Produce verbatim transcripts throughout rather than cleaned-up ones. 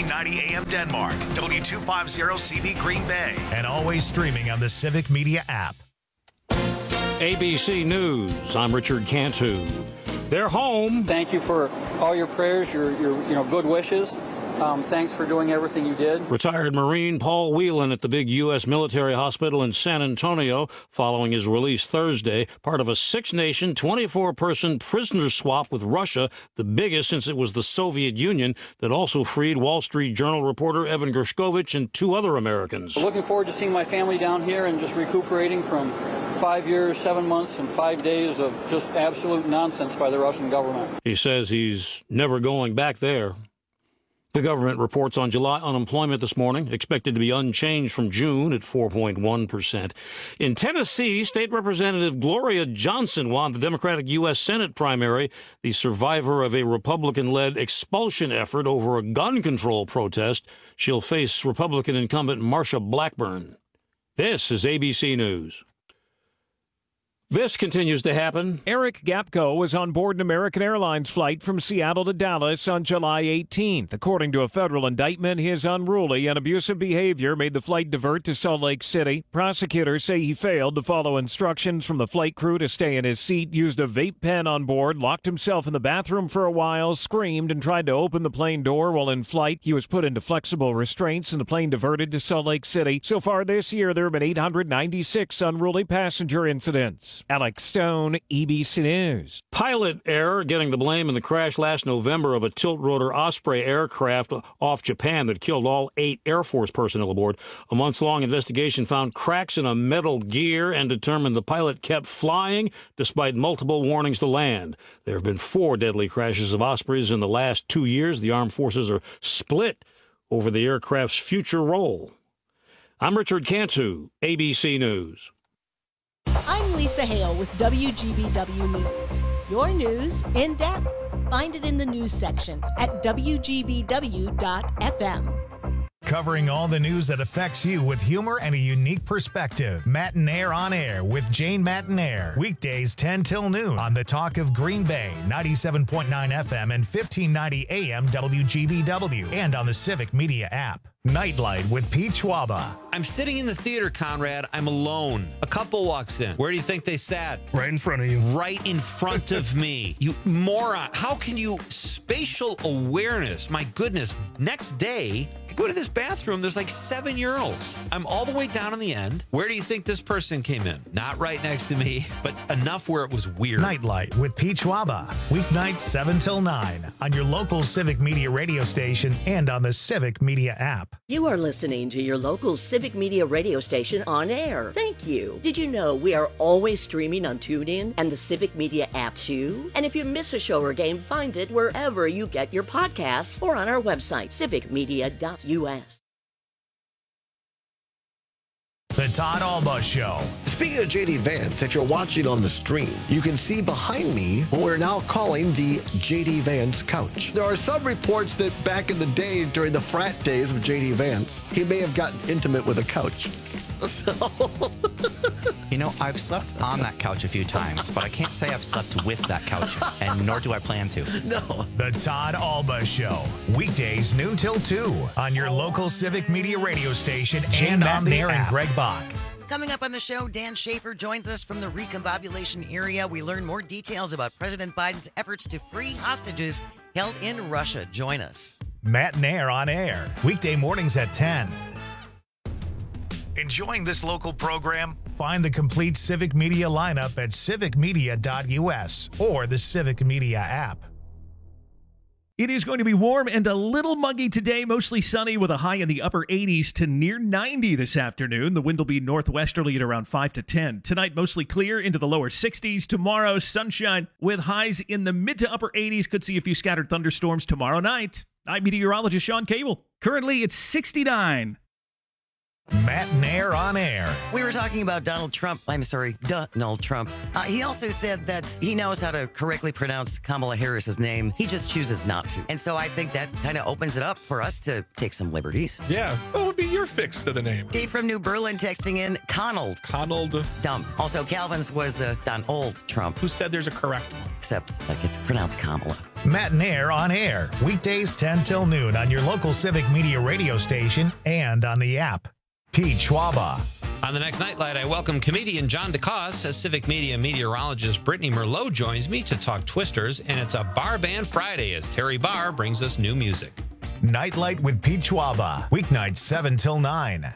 ninety A M Denmark, W two fifty C B Green Bay, and always streaming on the Civic Media app. A B C News, I'm Richard Cantu. They're home. Thank you for all your prayers, your, your you know, good wishes. Um, thanks for doing everything you did. Retired Marine Paul Whelan at the big U S military hospital in San Antonio following his release Thursday, part of a six-nation, twenty-four person prisoner swap with Russia, the biggest since it was the Soviet Union, that also freed Wall Street Journal reporter Evan Gershkovich and two other Americans. Looking forward to seeing my family down here and just recuperating from five years, seven months, and five days of just absolute nonsense by the Russian government. He says he's never going back there. The government reports on July unemployment this morning, expected to be unchanged from June at four point one percent. In Tennessee, State Representative Gloria Johnson won the Democratic U S Senate primary, the survivor of a Republican-led expulsion effort over a gun control protest. She'll face Republican incumbent Marsha Blackburn. This is A B C News. This continues to happen. Eric Gapko was on board an American Airlines flight from Seattle to Dallas on July eighteenth. According to a federal indictment, his unruly and abusive behavior made the flight divert to Salt Lake City. Prosecutors say he failed to follow instructions from the flight crew to stay in his seat, used a vape pen on board, locked himself in the bathroom for a while, screamed, and tried to open the plane door while in flight. He was put into flexible restraints and the plane diverted to Salt Lake City. So far this year, there have been eight hundred ninety-six unruly passenger incidents. Alex Stone, A B C News. Pilot error getting the blame in the crash last November of a tilt-rotor Osprey aircraft off Japan that killed all eight Air Force personnel aboard. A months-long investigation found cracks in a metal gear and determined the pilot kept flying despite multiple warnings to land. There have been four deadly crashes of Ospreys in the last two years. The armed forces are split over the aircraft's future role. I'm Richard Cantu, A B C News. I'm Lisa Hale with W G B W News. Your news in depth. Find it in the news section at W G B W dot F M. Covering all the news that affects you with humor and a unique perspective. Matinaire on Air with Jane Matinaire. Weekdays ten till noon on the Talk of Green Bay, ninety-seven point nine F M and fifteen ninety A M W G B W, and on the Civic Media app. Nightlight with Pete Schwaba. I'm sitting in the theater, Conrad. I'm alone. A couple walks in. Where do you think they sat? Right in front of you. Right in front of me. You moron. How can you... Spatial awareness. My goodness. Next day, I go to this bathroom. There's like seven urinals. I'm all the way down in the end. Where do you think this person came in? Not right next to me, but enough where it was weird. Nightlight with Pete Schwaba. Weeknights seven till nine on your local Civic Media radio station and on the Civic Media app. You are listening to your local Civic Media radio station on air. Thank you. Did you know we are always streaming on TuneIn and the Civic Media app too? And if you miss a show or game, find it wherever you get your podcasts or on our website, civic media dot U S. The Todd Alba Show. Speaking of J D Vance, if you're watching on the stream, you can see behind me what we're now calling the J D Vance couch. There are some reports that back in the day, during the frat days of J D Vance, he may have gotten intimate with a couch. So... You know, I've slept on that couch a few times, but I can't say I've slept with that couch, and nor do I plan to. No. The Todd Alba Show. Weekdays noon till two on your local Civic Media radio station and on the app. And Greg Bach. Coming up on the show, Dan Schaefer joins us from the recombobulation area. We learn more details about President Biden's efforts to free hostages held in Russia. Join us. Matinaire on Air. Weekday mornings at ten. Enjoying this local program? Find the complete Civic Media lineup at civic media dot U S or the Civic Media app. It is going to be warm and a little muggy today, mostly sunny with a high in the upper eighties to near ninety this afternoon. The wind will be northwesterly at around five to ten. Tonight, mostly clear into the lower sixties. Tomorrow, sunshine with highs in the mid to upper eighties. Could see a few scattered thunderstorms tomorrow night. I'm meteorologist Sean Cable. Currently, it's sixty-nine. Matinaire on Air. We were talking about Donald Trump. I'm sorry, Donald Trump. Uh, he also said that he knows how to correctly pronounce Kamala Harris's name. He just chooses not to. And so I think that kind of opens it up for us to take some liberties. Yeah, that would be your fix to the name? Dave from New Berlin texting in Conald. Conald. Dump. Also, Calvin's was uh, Donald Trump. Who said there's a correct one? Except like it's pronounced Kamala. Matt and Air on air, weekdays ten till noon on your local Civic Media radio station and on the app. Pete Schwaba. On the next Nightlight, I welcome comedian John DeCoste as Civic Media meteorologist Brittany Merlot joins me to talk Twisters, and it's a Bar Band Friday as Terry Barr brings us new music. Nightlight with Pete Schwaba, weeknights seven till nine.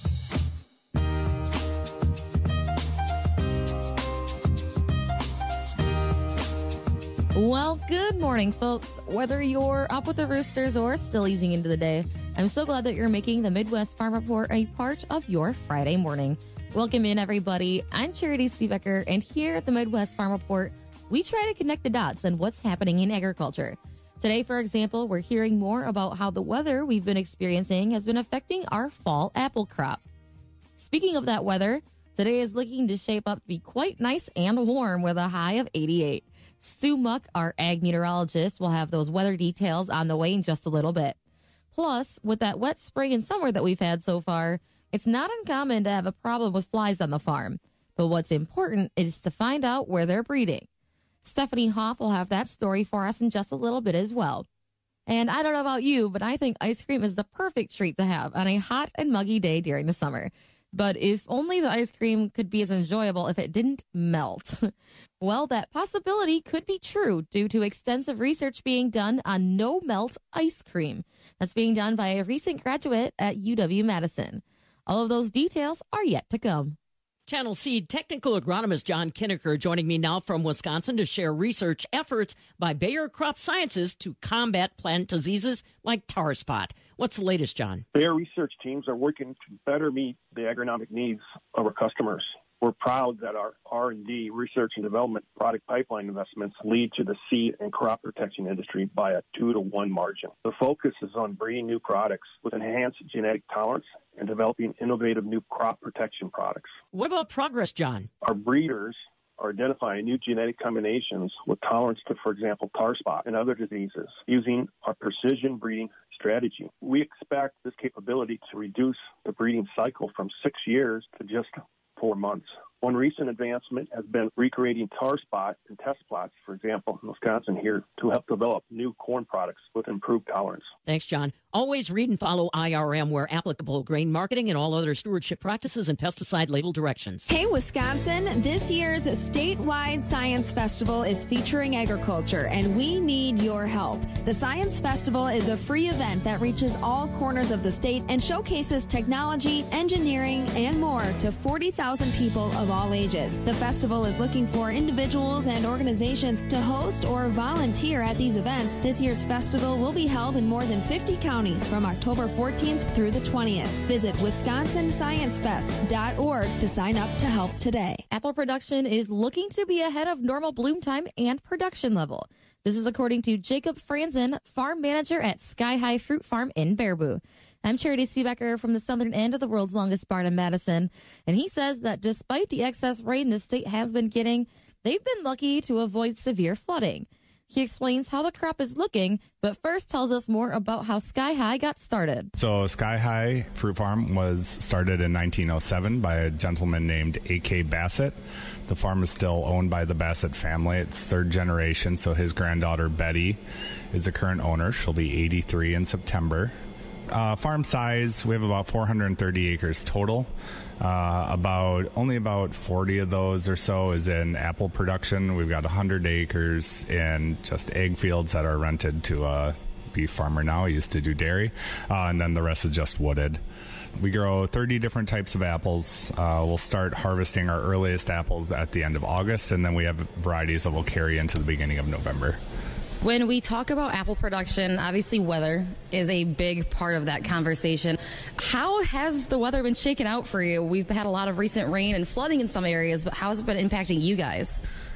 Well, good morning, folks. Whether you're up with the Roosters or still easing into the day, I'm so glad that you're making the Midwest Farm Report a part of your Friday morning. Welcome in, everybody. I'm Charity Seebecker, and here at the Midwest Farm Report, we try to connect the dots on what's happening in agriculture. Today, for example, we're hearing more about how the weather we've been experiencing has been affecting our fall apple crop. Speaking of that weather, today is looking to shape up to be quite nice and warm with a high of eighty-eight. Sue Muck, our ag meteorologist, will have those weather details on the way in just a little bit. Plus, with that wet spring and summer that we've had so far, it's not uncommon to have a problem with flies on the farm. But what's important is to find out where they're breeding. Stephanie Hoff will have that story for us in just a little bit as well. And I don't know about you, but I think ice cream is the perfect treat to have on a hot and muggy day during the summer. But if only the ice cream could be as enjoyable if it didn't melt. Well, that possibility could be true due to extensive research being done on no-melt ice cream. That's being done by a recent graduate at U W-Madison. All of those details are yet to come. Channel Seed technical agronomist John Kinneker joining me now from Wisconsin to share research efforts by Bayer Crop Sciences to combat plant diseases like tar spot. What's the latest, John? Bayer research teams are working to better meet the agronomic needs of our customers. We're proud that our R and D, research and development product pipeline investments lead to the seed and crop protection industry by a two to one margin. The focus is on breeding new products with enhanced genetic tolerance and developing innovative new crop protection products. What about progress, John? Our breeders are identifying new genetic combinations with tolerance to, for example, tar spot and other diseases using our precision breeding strategy. We expect this capability to reduce the breeding cycle from six years to just four months. One recent advancement has been recreating tar spot in test plots, for example, in Wisconsin here, to help develop new corn products with improved tolerance. Thanks, John. Always read and follow I R M where applicable, grain marketing and all other stewardship practices and pesticide label directions. Hey, Wisconsin, this year's statewide Science Festival is featuring agriculture, and we need your help. The Science Festival is a free event that reaches all corners of the state and showcases technology, engineering, and more to forty thousand people of all ages. The festival is looking for individuals and organizations to host or volunteer at these events. This year's festival will be held in more than fifty counties from October fourteenth through the twentieth. Visit wisconsin science fest dot org to sign up to help today. Apple production is looking to be ahead of normal bloom time and production level. This is according to Jacob Franzen, farm manager at Sky High Fruit Farm in Baraboo. I'm Charity Seebecker from the southern end of the world's longest barn in Madison, and he says that despite the excess rain the state has been getting, they've been lucky to avoid severe flooding. He explains how the crop is looking, but first tells us more about how Sky High got started. So Sky High Fruit Farm was started in nineteen oh seven by a gentleman named A K Bassett. The farm is still owned by the Bassett family. It's third generation, so his granddaughter Betty is the current owner. She'll be eighty-three in September. Uh, farm size, we have about four hundred thirty acres total. Uh, about only about forty of those or so is in apple production. We've got one hundred acres in just egg fields that are rented to a beef farmer now. He used to do dairy. Uh, and then the rest is just wooded. We grow thirty different types of apples. Uh, we'll start harvesting our earliest apples at the end of August, and then we have varieties that will carry into the beginning of November. When we talk about apple production, obviously weather is a big part of that conversation. How has the weather been shaken out for you? We've had a lot of recent rain and flooding in some areas, but how has it been impacting you guys?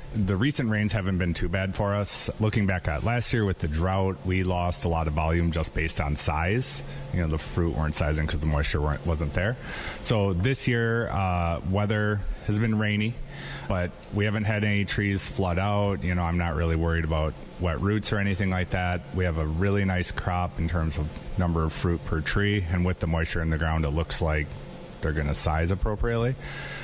The recent rains haven't been too bad for us. Looking back at last year with the drought, we lost a lot of volume just based on size. You know, the fruit weren't sizing because the moisture weren't, wasn't there. So this year, uh, weather has been rainy, but we haven't had any trees flood out. You know, I'm not really worried about wet roots or anything like that. We have a really nice crop in terms of number of fruit per tree, and with the moisture in the ground, it looks like they're going to size appropriately.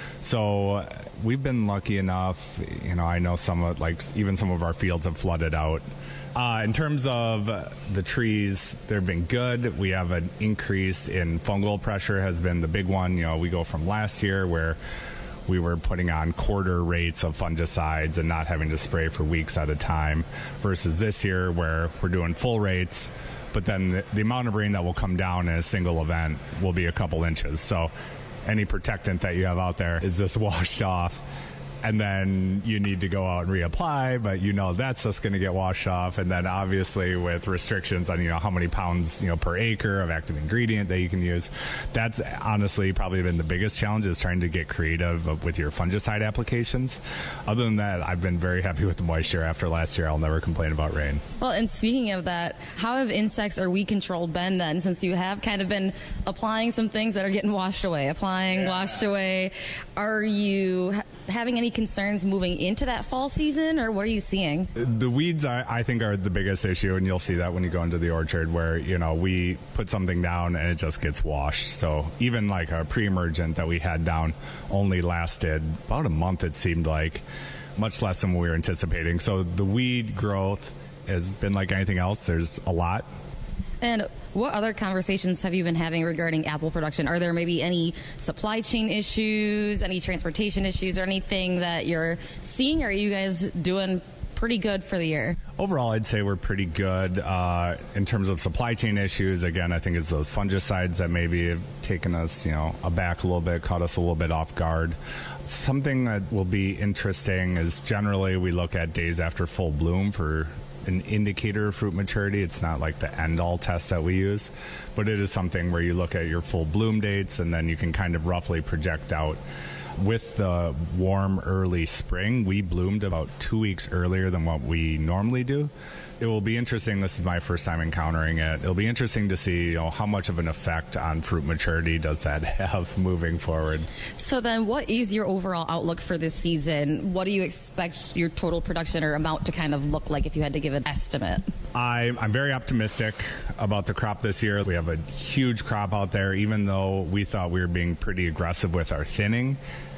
So we've been lucky enough, you know, I know some of, like, even some of our fields have flooded out. Uh, in terms of the trees, they've been good. We have an increase in fungal pressure has been the big one. You know, we go from last year where we were putting on quarter rates of fungicides and not having to spray for weeks at a time versus this year where we're doing full rates, but then the, the amount of rain that will come down in a single event will be a couple inches. So any protectant that you have out there is just washed off, and then you need to go out and reapply, but you know that's just going to get washed off. And then obviously with restrictions on, you know, how many pounds, you know, per acre of active ingredient that you can use, that's honestly probably been the biggest challenge, is trying to get creative with your fungicide applications. Other than that, I've been very happy with the moisture. After last year, I'll never complain about rain. Well, and speaking of that, how have insects or weed control been then, since you have kind of been applying some things that are getting washed away, applying, yeah. washed away? Are you ha- having any concerns moving into that fall season, or what are you seeing? The weeds, I, I think, are the biggest issue, and you'll see that when you go into the orchard where, you know, we put something down and it just gets washed. So even like a pre-emergent that we had down only lasted about a month, it seemed like, much less than we were anticipating. So the weed growth has been like anything else. There's a lot. And what other conversations have you been having regarding apple production? Are there maybe any supply chain issues, any transportation issues, or anything that you're seeing? Or are you guys doing pretty good for the year? Overall, I'd say we're pretty good. Uh, in terms of supply chain issues, again, I think it's those fungicides that maybe have taken us, you know, aback a little bit, caught us a little bit off guard. Something that will be interesting is generally we look at days after full bloom for an indicator of fruit maturity. It's not like the end-all test that we use, but it is something where you look at your full bloom dates and then you can kind of roughly project out. With the warm early spring, we bloomed about two weeks earlier than what we normally do. It will be interesting. This is my first time encountering it. It'll be interesting to see, you know, how much of an effect on fruit maturity does that have moving forward. So then what is your overall outlook for this season? What do you expect your total production or amount to kind of look like if you had to give an estimate? I, I'm very optimistic about the crop this year. We have a huge crop out there. Even though we thought we were being pretty aggressive with our thinning,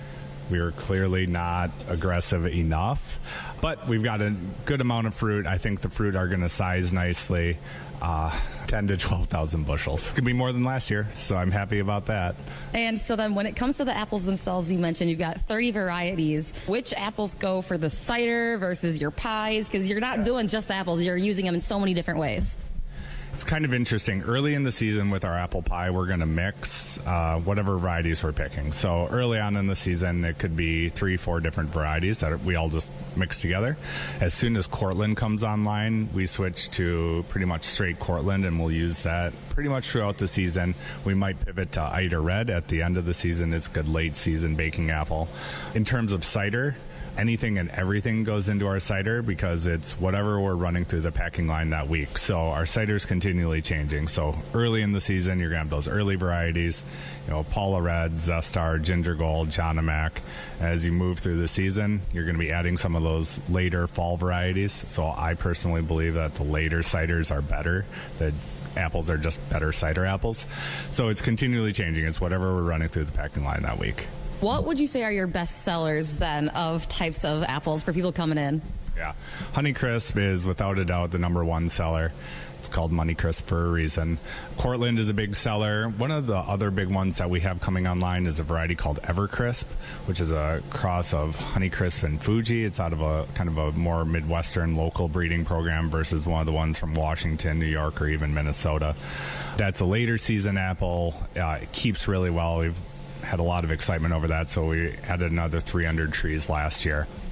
we were clearly not aggressive enough, but we've got a good amount of fruit. I think the fruit are going to size nicely, uh, ten to twelve thousand bushels. It could be more than last year, so I'm happy about that. And so then when it comes to the apples themselves, you mentioned you've got thirty varieties. Which apples go for the cider versus your pies? Because you're not doing just apples, you're using them in so many different ways. It's kind of interesting. Early in the season with our apple pie, we're going to mix uh, whatever varieties we're picking. So early on in the season, it could be three, four different varieties that we all just mix together. As soon as Cortland comes online, we switch to pretty much straight Cortland, and we'll use that pretty much throughout the season. We might pivot to Ida Red at the end of the season. It's a good late season baking apple. In terms of cider, anything and everything goes into our cider because it's whatever we're running through the packing line that week. So our cider's continually changing. So early in the season, you're going to have those early varieties, you know, Paula Red, Zestar, Ginger Gold, Johnamac. As you move through the season, you're going to be adding some of those later fall varieties. So I personally believe that the later ciders are better. The apples are just better cider apples. So it's continually changing. It's whatever we're running through the packing line that week. What would you say are your best sellers then of types of apples for people coming in? Yeah, Honeycrisp is without a doubt the number one seller. It's called Moneycrisp for a reason. Cortland is a big seller. One of the other big ones that we have coming online is a variety called Evercrisp, which is a cross of Honeycrisp and Fuji. It's out of a kind of a more Midwestern local breeding program versus one of the ones from Washington, New York, or even Minnesota. That's a later season apple. Uh, it keeps really well. We've had a lot of excitement over that, so we added another three hundred trees last year.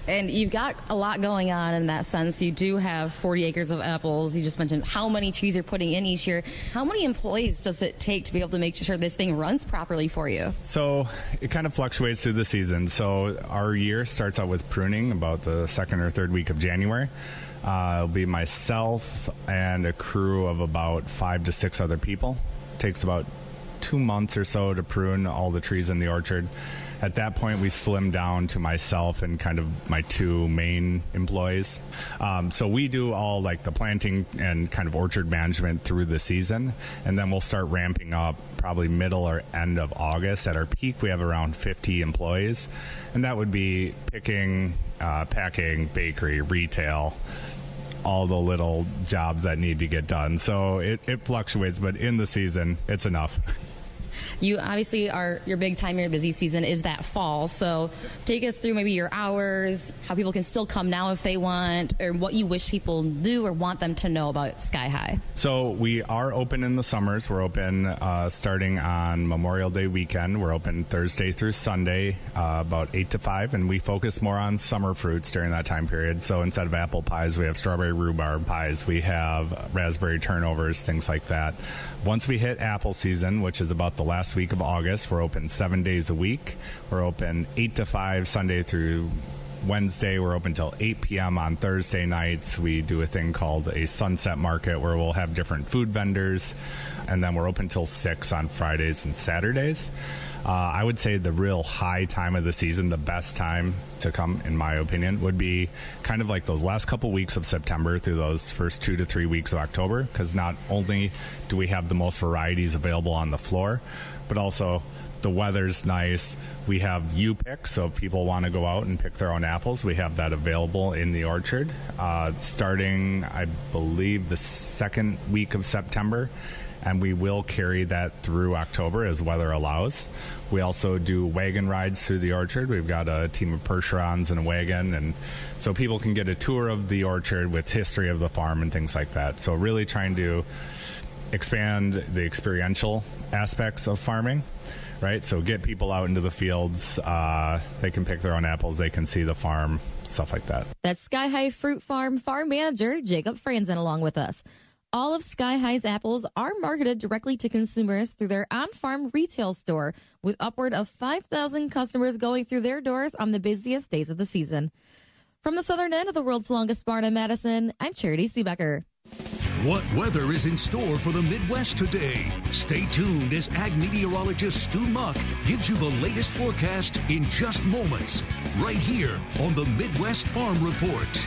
And you've got a lot going on in that sense. You do have forty acres of apples. You just mentioned how many trees you're putting in each year. How many employees does it take to be able to make sure this thing runs properly for you? So it kind of fluctuates through the season. So our year starts out with pruning about the second or third week of January. Uh, it'll be myself and a crew of about five to six other people. It takes about two months or so to prune all the trees in the orchard. At that point, we slim down to myself and kind of my two main employees. Um, so we do all like the planting and kind of orchard management through the season, and then we'll start ramping up probably middle or end of August. At our peak, we have around fifty employees, and that would be picking, uh, packing, bakery, retail, all the little jobs that need to get done. So it, it fluctuates, but in the season, it's enough. You obviously are, your big time, your busy season is that fall. So take us through maybe your hours, how people can still come now if they want, or what you wish people knew or want them to know about Sky High. So we are open in the summers. We're open uh, starting on Memorial Day weekend. We're open Thursday through Sunday, uh, about eight to five, and we focus more on summer fruits during that time period. So instead of apple pies, we have strawberry rhubarb pies. We have raspberry turnovers, things like that. Once we hit apple season, which is about the last week of August, we're open seven days a week. We're open eight to five Sunday through Wednesday. We're open till eight p.m. on Thursday nights. We do a thing called a sunset market where we'll have different food vendors, and then we're open till six on Fridays and Saturdays. Uh, I would say the real high time of the season, the best time to come, in my opinion, would be kind of like those last couple weeks of September through those first two to three weeks of October, because not only do we have the most varieties available on the floor, but also the weather's nice. We have U-Pick, so if people want to go out and pick their own apples, we have that available in the orchard. Uh, starting, I believe, the second week of September, and we will carry that through October as weather allows. We also do wagon rides through the orchard. We've got a team of Percherons and a wagon, and so people can get a tour of the orchard with history of the farm and things like that. So really trying to expand the experiential aspects of farming, right? So get people out into the fields. Uh, they can pick their own apples. They can see the farm, stuff like that. That's Sky High Fruit Farm farm manager Jacob Franzen along with us. All of Sky High's apples are marketed directly to consumers through their on-farm retail store, with upward of five thousand customers going through their doors on the busiest days of the season. From the southern end of the world's longest barn in Madison, I'm Charity Seebecker. What weather is in store for the Midwest today? Stay tuned as ag meteorologist Stu Muck gives you the latest forecast in just moments, right here on the Midwest Farm Report.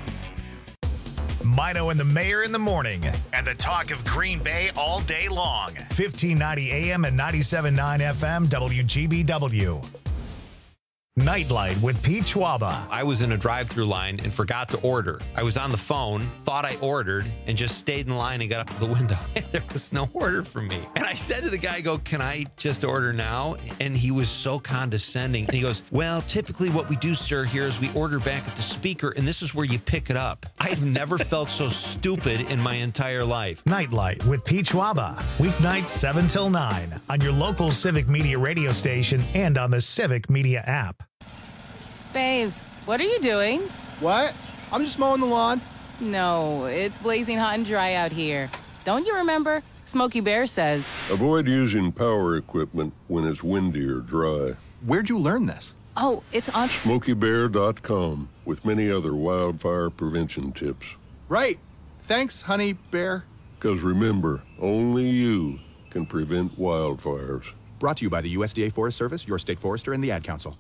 Mino and the Mayor in the morning, and the talk of Green Bay all day long. fifteen ninety A M and ninety-seven point nine F M W G B W. Nightlight with Pete Schwaba. I was in a drive-through line and forgot to order. I was on the phone, thought I ordered, and just stayed in line and got up to the window. And there was no order for me. And I said to the guy, I go, can I just order now? And he was so condescending. And he goes, well, typically what we do, sir, here is we order back at the speaker, and this is where you pick it up. I've never felt so stupid in my entire life. Nightlight with Pete Schwaba. Weeknights seven till nine on your local Civic Media radio station and on the Civic Media app. Babes, what are you doing? What? I'm just mowing the lawn. No, it's blazing hot and dry out here. Don't you remember? Smokey Bear says. Avoid using power equipment when it's windy or dry. Where'd you learn this? Oh, it's on Smokey Bear dot com with many other wildfire prevention tips. Right. Thanks, honey bear. Because remember, only you can prevent wildfires. Brought to you by the U S D A Forest Service, your state forester, and the Ad Council.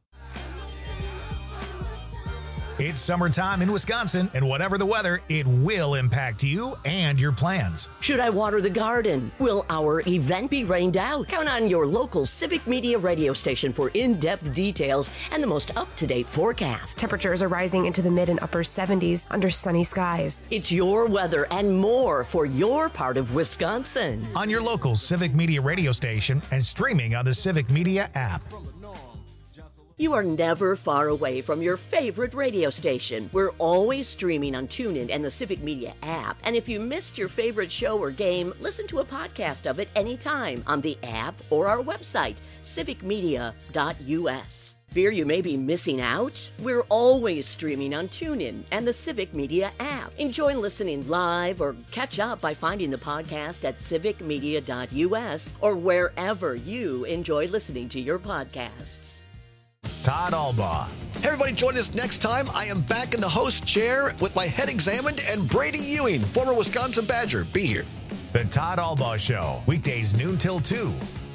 It's summertime in Wisconsin, and whatever the weather, it will impact you and your plans. Should I water the garden? Will our event be rained out? Count on your local Civic Media radio station for in-depth details and the most up-to-date forecast. Temperatures are rising into the mid and upper seventies under sunny skies. It's your weather and more for your part of Wisconsin. On your local Civic Media radio station and streaming on the Civic Media app. You are never far away from your favorite radio station. We're always streaming on TuneIn and the Civic Media app. And if you missed your favorite show or game, listen to a podcast of it anytime on the app or our website, civic media dot U S. Fear you may be missing out? We're always streaming on TuneIn and the Civic Media app. Enjoy listening live or catch up by finding the podcast at civic media dot u s or wherever you enjoy listening to your podcasts. Todd Albaugh. Hey, everybody, join us next time. I am back in the host chair with my head examined, and Brady Ewing, former Wisconsin Badger, be here. The Todd Albaugh Show, weekdays noon till two.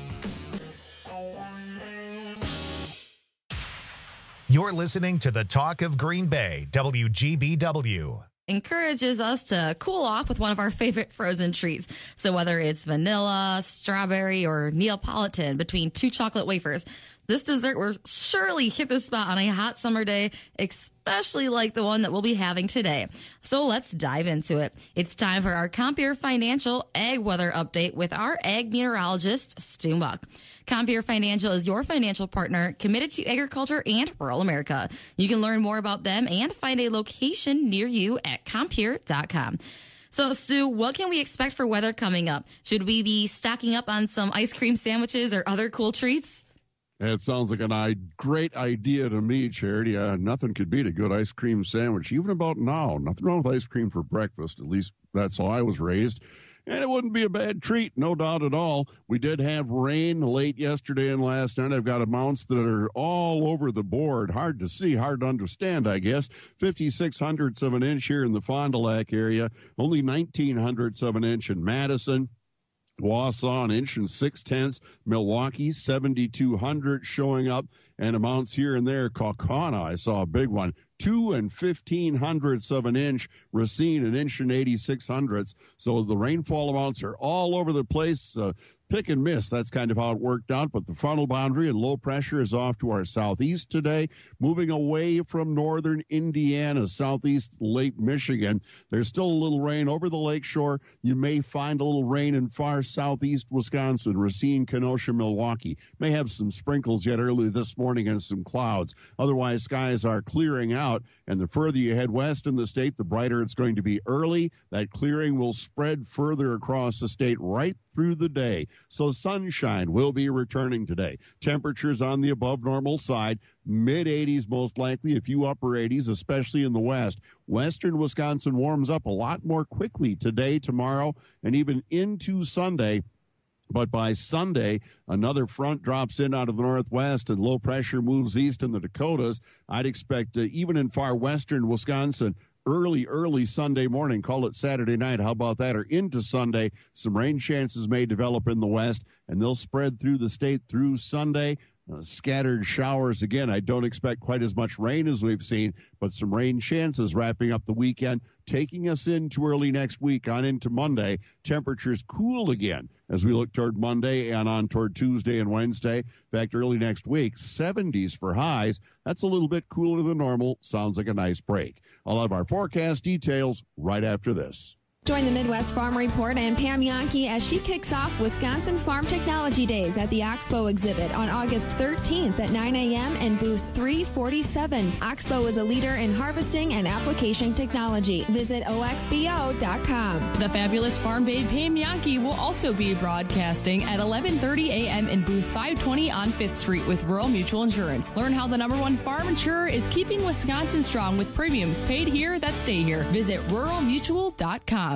You're listening to the Talk of Green Bay, W G B W. Encourages us to cool off with one of our favorite frozen treats. So whether it's vanilla, strawberry, or Neapolitan between two chocolate wafers, this dessert will surely hit the spot on a hot summer day, especially like the one that we'll be having today. So let's dive into it. It's time for our Compeer Financial Ag Weather Update with our ag meteorologist, Stu Muck. Compeer Financial is your financial partner committed to agriculture and rural America. You can learn more about them and find a location near you at compeer dot com. So, Stu, what can we expect for weather coming up? Should we be stocking up on some ice cream sandwiches or other cool treats? It sounds like a I- great idea to me, Charity. Uh, nothing could beat a good ice cream sandwich, even about now. Nothing wrong with ice cream for breakfast. At least that's how I was raised. And it wouldn't be a bad treat, no doubt at all. We did have rain late yesterday and last night. I've got amounts that are all over the board. Hard to see, hard to understand, I guess. fifty-six hundredths of an inch here in the Fond du Lac area. Only nineteen hundredths of an inch in Madison. Wausau, an inch and six tenths. Milwaukee, seventy-two hundred showing up, and amounts here and there. Kaukauna, I saw a big one, two and fifteen hundredths of an inch. Racine, an inch and eighty-six hundredths. So the rainfall amounts are all over the place. Uh, pick and miss. That's kind of how it worked out. But the frontal boundary and low pressure is off to our southeast today, moving away from northern Indiana, southeast Lake Michigan. There's still a little rain over the lakeshore. You may find a little rain in far southeast Wisconsin, Racine, Kenosha, Milwaukee. May have some sprinkles yet early this morning and some clouds. Otherwise, skies are clearing out. And the further you head west in the state, the brighter it's going to be early. That clearing will spread further across the state right through the day. So sunshine will be returning today. Temperatures on the above normal side, mid eighties most likely, a few upper eighties, especially in the west. Western Wisconsin warms up a lot more quickly today, tomorrow, and even into Sunday. But by Sunday, another front drops in out of the northwest and low pressure moves east in the Dakotas. I'd expect uh, even in far western Wisconsin, early, early Sunday morning, call it Saturday night, how about that, or into Sunday, some rain chances may develop in the west, and they'll spread through the state through Sunday. Uh, scattered showers again. I don't expect quite as much rain as we've seen, but some rain chances wrapping up the weekend, taking us into early next week on into Monday. Temperatures cool again as we look toward Monday and on toward Tuesday and Wednesday. In fact, early next week, seventies for highs. That's a little bit cooler than normal. Sounds like a nice break. I'll have our forecast details right after this. Join the Midwest Farm Report and Pam Yankee as she kicks off Wisconsin Farm Technology Days at the Oxbow exhibit on August thirteenth at nine a.m. in booth three forty-seven. Oxbow is a leader in harvesting and application technology. Visit O X B O dot com. The fabulous farm babe Pam Yankee will also be broadcasting at eleven thirty a.m. in booth five twenty on fifth Street with Rural Mutual Insurance. Learn how the number one farm insurer is keeping Wisconsin strong with premiums paid here that stay here. Visit rural mutual dot com.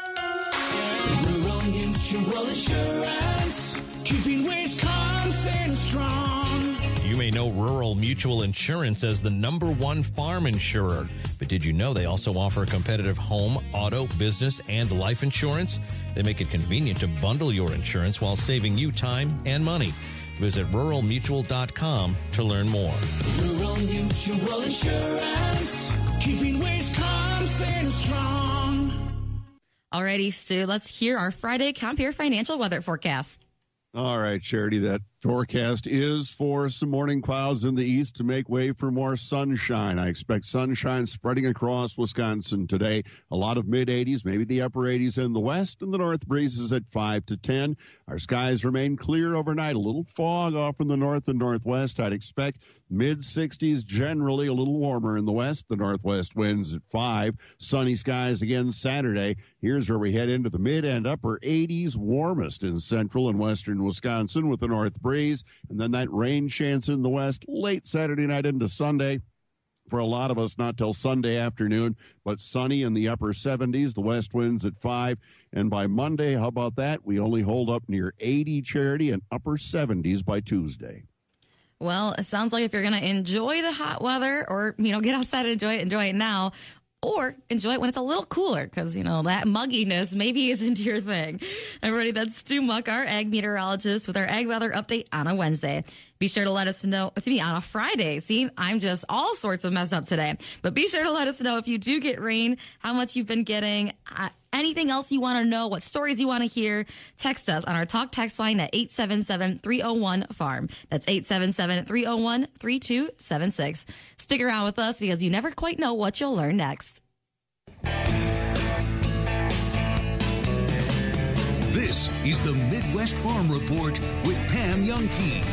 Rural Mutual Insurance, keeping Wisconsin strong. You may know Rural Mutual Insurance as the number one farm insurer, but did you know they also offer competitive home, auto, business, and life insurance? They make it convenient to bundle your insurance while saving you time and money. Visit rural mutual dot com to learn more. Rural Mutual Insurance, keeping Wisconsin strong. Alrighty, Stu, let's hear our Friday Compeer Financial Weather Forecast. All right, Charity, that forecast is for some morning clouds in the east to make way for more sunshine. I expect sunshine spreading across Wisconsin today. A lot of mid eighties, maybe the upper eighties in the west, and the north breezes at five to ten. Our skies remain clear overnight. A little fog off in the north and northwest. I'd expect mid sixties, generally a little warmer in the west. The northwest winds at five. Sunny skies again Saturday. Here's where we head into the mid and upper eighties, warmest in central and western Wisconsin with the north breeze. breeze. And then that rain chance in the west late Saturday night into Sunday. For a lot of us, not till Sunday afternoon, but sunny in the upper seventies, the west winds at five. And by Monday, how about that? We only hold up near eighty, Charity, and upper seventies by Tuesday. Well, it sounds like if you're going to enjoy the hot weather or, you know, get outside and enjoy it, enjoy it now. Or enjoy it when it's a little cooler because, you know, that mugginess maybe isn't your thing. Everybody, that's Stu Muck, our ag meteorologist, with our ag weather update on a Wednesday. Be sure to let us know, excuse me, on a Friday. See, I'm just all sorts of messed up today. But be sure to let us know if you do get rain, how much you've been getting, uh, anything else you want to know, what stories you want to hear. Text us on our talk text line at eight seven seven, three oh one, farm. That's eight seven seven, three oh one, three two seven six. Stick around with us because you never quite know what you'll learn next. This is the Midwest Farm Report with Pam Youngkey.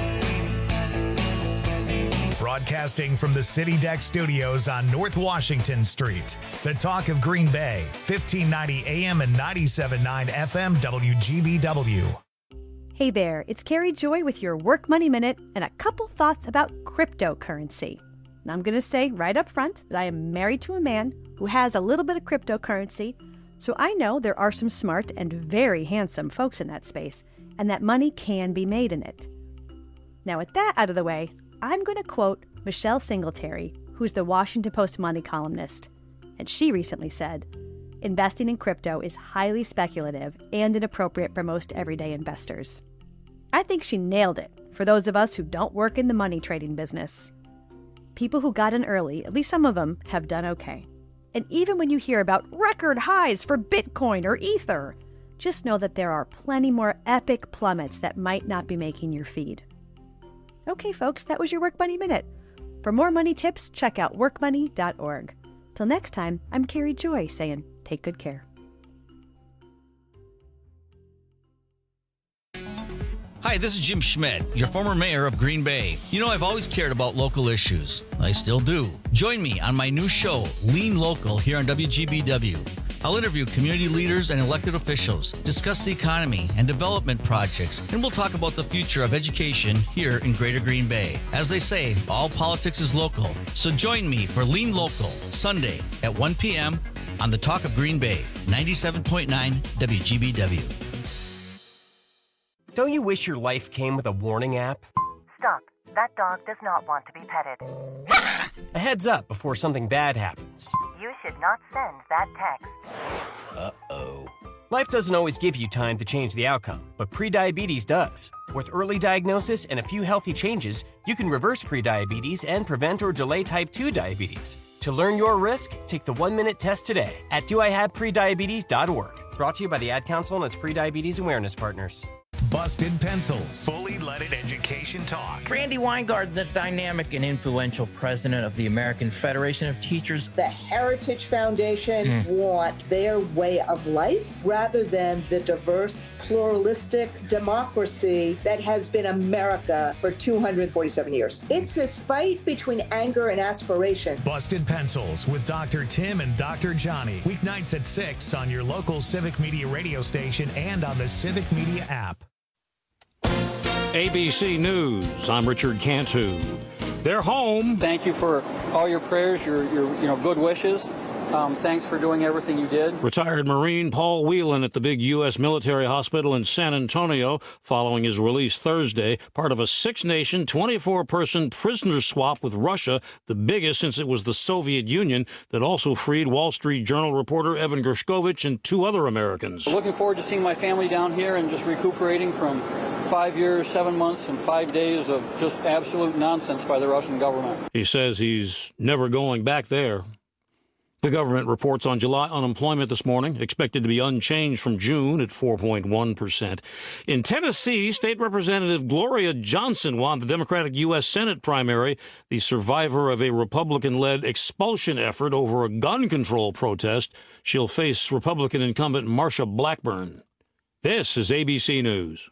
Broadcasting from the City Deck Studios on North Washington Street. The Talk of Green Bay, fifteen ninety A M and ninety-seven point nine F M W G B W. Hey there, it's Carrie Joy with your Work Money Minute and a couple thoughts about cryptocurrency. And I'm going to say right up front that I am married to a man who has a little bit of cryptocurrency, so I know there are some smart and very handsome folks in that space, and that money can be made in it. Now, with that out of the way, I'm going to quote Michelle Singletary, who's the Washington Post money columnist. And she recently said, investing in crypto is highly speculative and inappropriate for most everyday investors. I think she nailed it for those of us who don't work in the money trading business. People who got in early, at least some of them, have done okay. And even when you hear about record highs for Bitcoin or Ether, just know that there are plenty more epic plummets that might not be making your feed. Okay, folks, that was your Work Money Minute. For more money tips, check out work money dot org. Till next time, I'm Carrie Joy saying, take good care. Hi, this is Jim Schmidt, your former mayor of Green Bay. You know, I've always cared about local issues. I still do. Join me on my new show, Lean Local, here on W G B W. I'll interview community leaders and elected officials, discuss the economy and development projects, and we'll talk about the future of education here in Greater Green Bay. As they say, all politics is local. So join me for Lean Local, Sunday at one p.m. on the Talk of Green Bay, ninety-seven point nine W G B W. Don't you wish your life came with a warning app? Stop. That dog does not want to be petted. A heads up before something bad happens. You should not send that text. Uh-oh. Life doesn't always give you time to change the outcome, but prediabetes does. With early diagnosis and a few healthy changes, you can reverse prediabetes and prevent or delay type two diabetes. To learn your risk, take the one-minute test today at do I have prediabetes dot org. Brought to you by the Ad Council and its Prediabetes Awareness Partners. Busted Pencils. Fully leaded education talk. Randy Weingart, the dynamic and influential president of the American Federation of Teachers. The Heritage Foundation mm. want their way of life rather than the diverse, pluralistic democracy that has been America for two hundred forty-seven years. It's this fight between anger and aspiration. Busted Pencils with Doctor Tim and Doctor Johnny. Weeknights at six on your local Civic Media radio station and on the Civic Media app. A B C News, I'm Richard Cantu. They're home. Thank you for all your prayers, your, your you know, good wishes. Um, thanks for doing everything you did. Retired Marine Paul Whelan at the big U S military hospital in San Antonio following his release Thursday, part of a six-nation, twenty-four person prisoner swap with Russia, the biggest since it was the Soviet Union, that also freed Wall Street Journal reporter Evan Gershkovich and two other Americans. Looking forward to seeing my family down here and just recuperating from five years, seven months, and five days of just absolute nonsense by the Russian government. He says he's never going back there. The government reports on July unemployment this morning, expected to be unchanged from June at four point one percent. In Tennessee, State Representative Gloria Johnson won the Democratic U S Senate primary, the survivor of a Republican-led expulsion effort over a gun control protest. She'll face Republican incumbent Marsha Blackburn. This is A B C News.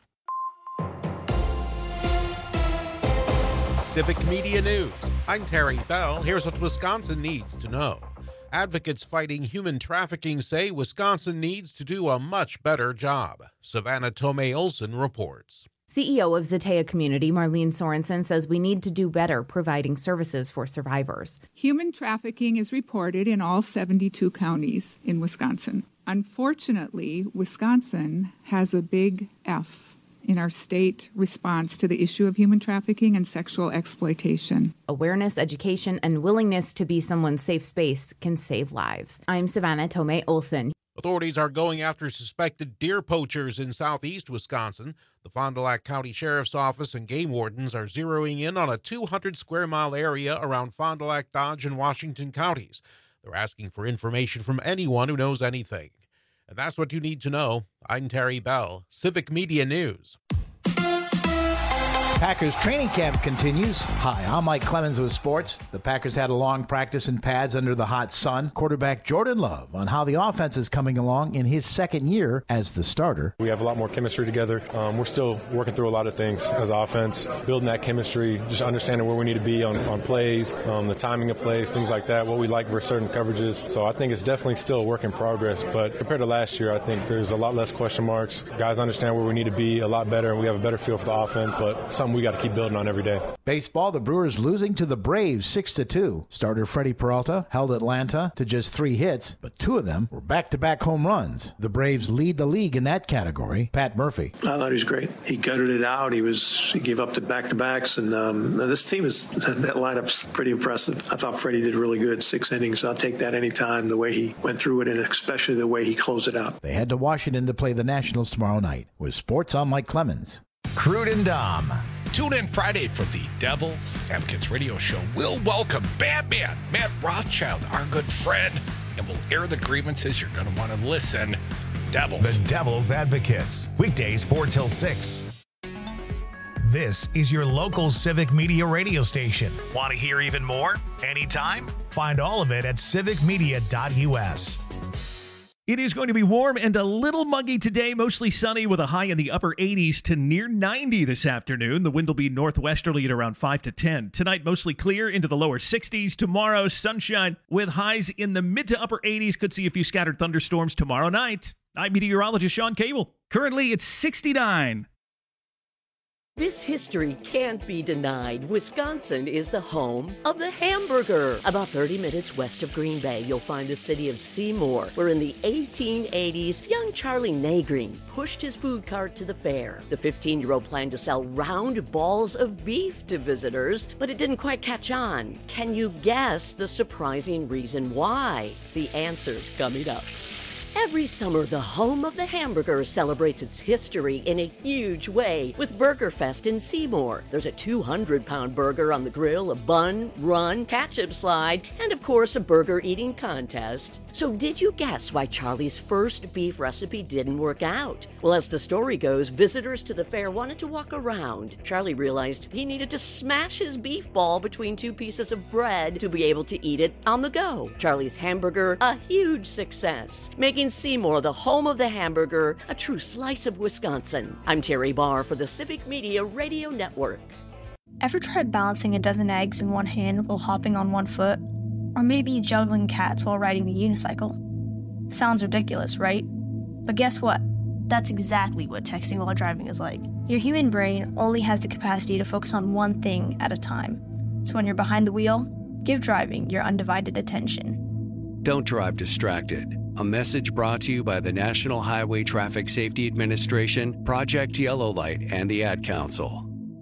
Civic Media News. I'm Terry Bell. Here's what Wisconsin needs to know. Advocates fighting human trafficking say Wisconsin needs to do a much better job. Savannah Tomei Olson reports. C E O of Zatea Community, Marlene Sorensen, says we need to do better providing services for survivors. Human trafficking is reported in all seventy-two counties in Wisconsin. Unfortunately, Wisconsin has a big F in our state response to the issue of human trafficking and sexual exploitation. Awareness, education, and willingness to be someone's safe space can save lives. I'm Savannah Tomei Olson. Authorities are going after suspected deer poachers in southeast Wisconsin. The Fond du Lac County Sheriff's Office and game wardens are zeroing in on a two hundred square mile area around Fond du Lac, Dodge, and Washington counties. They're asking for information from anyone who knows anything. And that's what you need to know. I'm Terry Bell, Civic Media News. Packers training camp continues. Hi, I'm Mike Clemens with sports. The Packers had a long practice in pads under the hot sun. Quarterback Jordan Love on how the offense is coming along in his second year as the starter. We have a lot more chemistry together. Um, we're still working through a lot of things as offense, building that chemistry, just understanding where we need to be on, on plays, um, the timing of plays, things like that, what we like for certain coverages. So I think it's definitely still a work in progress. But compared to last year, I think there's a lot less question marks. Guys understand where we need to be a lot better, and we have a better feel for the offense. But some we got to keep building on every day. Baseball, the Brewers losing to the Braves six to two. Starter Freddie Peralta held Atlanta to just three hits, but two of them were back-to-back home runs. The Braves lead the league in that category. Pat Murphy. I thought he was great. He gutted it out. He was he gave up the back-to-backs, and um, this team is that lineup's pretty impressive. I thought Freddie did really good. Six innings. I'll take that anytime. The way he went through it, and especially the way he closed it out. They head to Washington to play the Nationals tomorrow night. With sports, I'm Mike Clemens. Crude and Dom. Tune in Friday for the Devil's Advocates radio show. We'll welcome Batman, Matt Rothschild, our good friend, and we'll air the grievances. You're going to want to listen. Devils. The Devil's Advocates. Weekdays four till six. This is your local Civic Media radio station. Want to hear even more? Anytime? Find all of it at civic media dot u s. It is going to be warm and a little muggy today, mostly sunny with a high in the upper eighties to near ninety this afternoon. The wind will be northwesterly at around five to ten. Tonight, mostly clear into the lower sixties. Tomorrow, sunshine with highs in the mid to upper eighties. Could see a few scattered thunderstorms tomorrow night. I'm meteorologist Sean Cable. Currently, it's sixty-nine. This history can't be denied. Wisconsin is the home of the hamburger. About thirty minutes west of Green Bay, you'll find the city of Seymour, where in the eighteen eighties, young Charlie Nagreen pushed his food cart to the fair. The fifteen-year-old planned to sell round balls of beef to visitors, but it didn't quite catch on. Can you guess the surprising reason why? The answer's coming up. Every summer, the home of the hamburger celebrates its history in a huge way with BurgerFest in Seymour. There's a two hundred pound burger on the grill, a bun, run, ketchup slide, and of course a burger eating contest. So did you guess why Charlie's first beef recipe didn't work out? Well, as the story goes, visitors to the fair wanted to walk around. Charlie realized he needed to smash his beef ball between two pieces of bread to be able to eat it on the go. Charlie's hamburger, a huge success, making Seymour the home of the hamburger, a true slice of Wisconsin. I'm Terry Barr for the Civic Media Radio Network. Ever tried balancing a dozen eggs in one hand while hopping on one foot? Or maybe juggling cats while riding the unicycle? Sounds ridiculous, right? But guess what? That's exactly what texting while driving is like. Your human brain only has the capacity to focus on one thing at a time. So when you're behind the wheel, give driving your undivided attention. Don't drive distracted. A message brought to you by the National Highway Traffic Safety Administration, Project Yellow Light, and the Ad Council.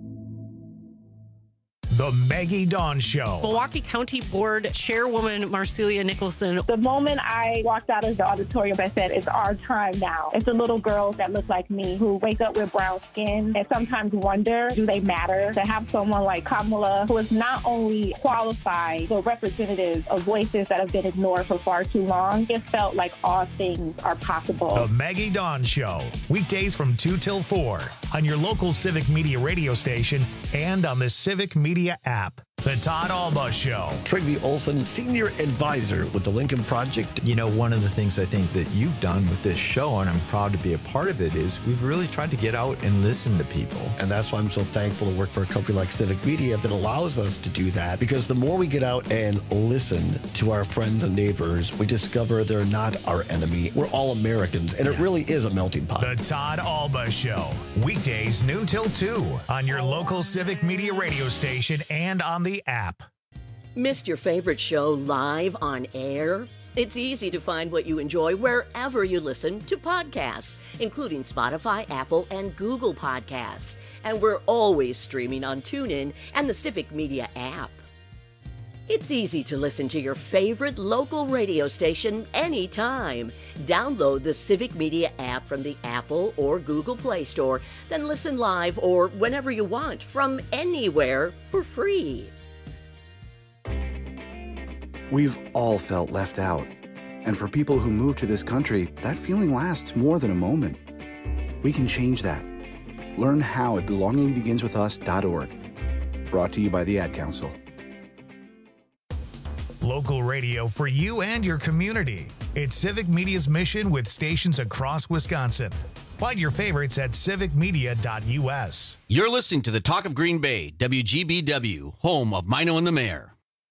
The Maggie Dawn Show. Milwaukee County Board Chairwoman Marcelia Nicholson. The moment I walked out of the auditorium, I said, it's our time now. It's the little girls that look like me who wake up with brown skin and sometimes wonder, do they matter? To have someone like Kamala, who is not only qualified, but representative of voices that have been ignored for far too long, it felt like all things are possible. The Maggie Dawn Show. Weekdays from two till four on your local Civic Media radio station and on the Civic Media app. The Todd Alba Show. Trygve Olson, Senior Advisor with the Lincoln Project. You know, one of the things I think that you've done with this show, and I'm proud to be a part of it, is we've really tried to get out and listen to people. And that's why I'm so thankful to work for a company like Civic Media that allows us to do that. Because the more we get out and listen to our friends and neighbors, we discover they're not our enemy. We're all Americans, and it really is a melting pot. The Todd Alba Show. Weekdays noon till two on your local Civic Media radio station and on the app. Missed your favorite show live on air? It's easy to find what you enjoy wherever you listen to podcasts, including Spotify, Apple, and Google Podcasts. And we're always streaming on TuneIn and the Civic Media app. It's easy to listen to your favorite local radio station anytime. Download the Civic Media app from the Apple or Google Play Store, then listen live or whenever you want from anywhere for free. We've all felt left out. And for people who move to this country, that feeling lasts more than a moment. We can change that. Learn how at belonging begins with us dot org. Brought to you by the Ad Council. Local radio for you and your community. It's Civic Media's mission with stations across Wisconsin. Find your favorites at civic media dot u s. You're listening to the Talk of Green Bay, W G B W, home of Mino and the Mayor.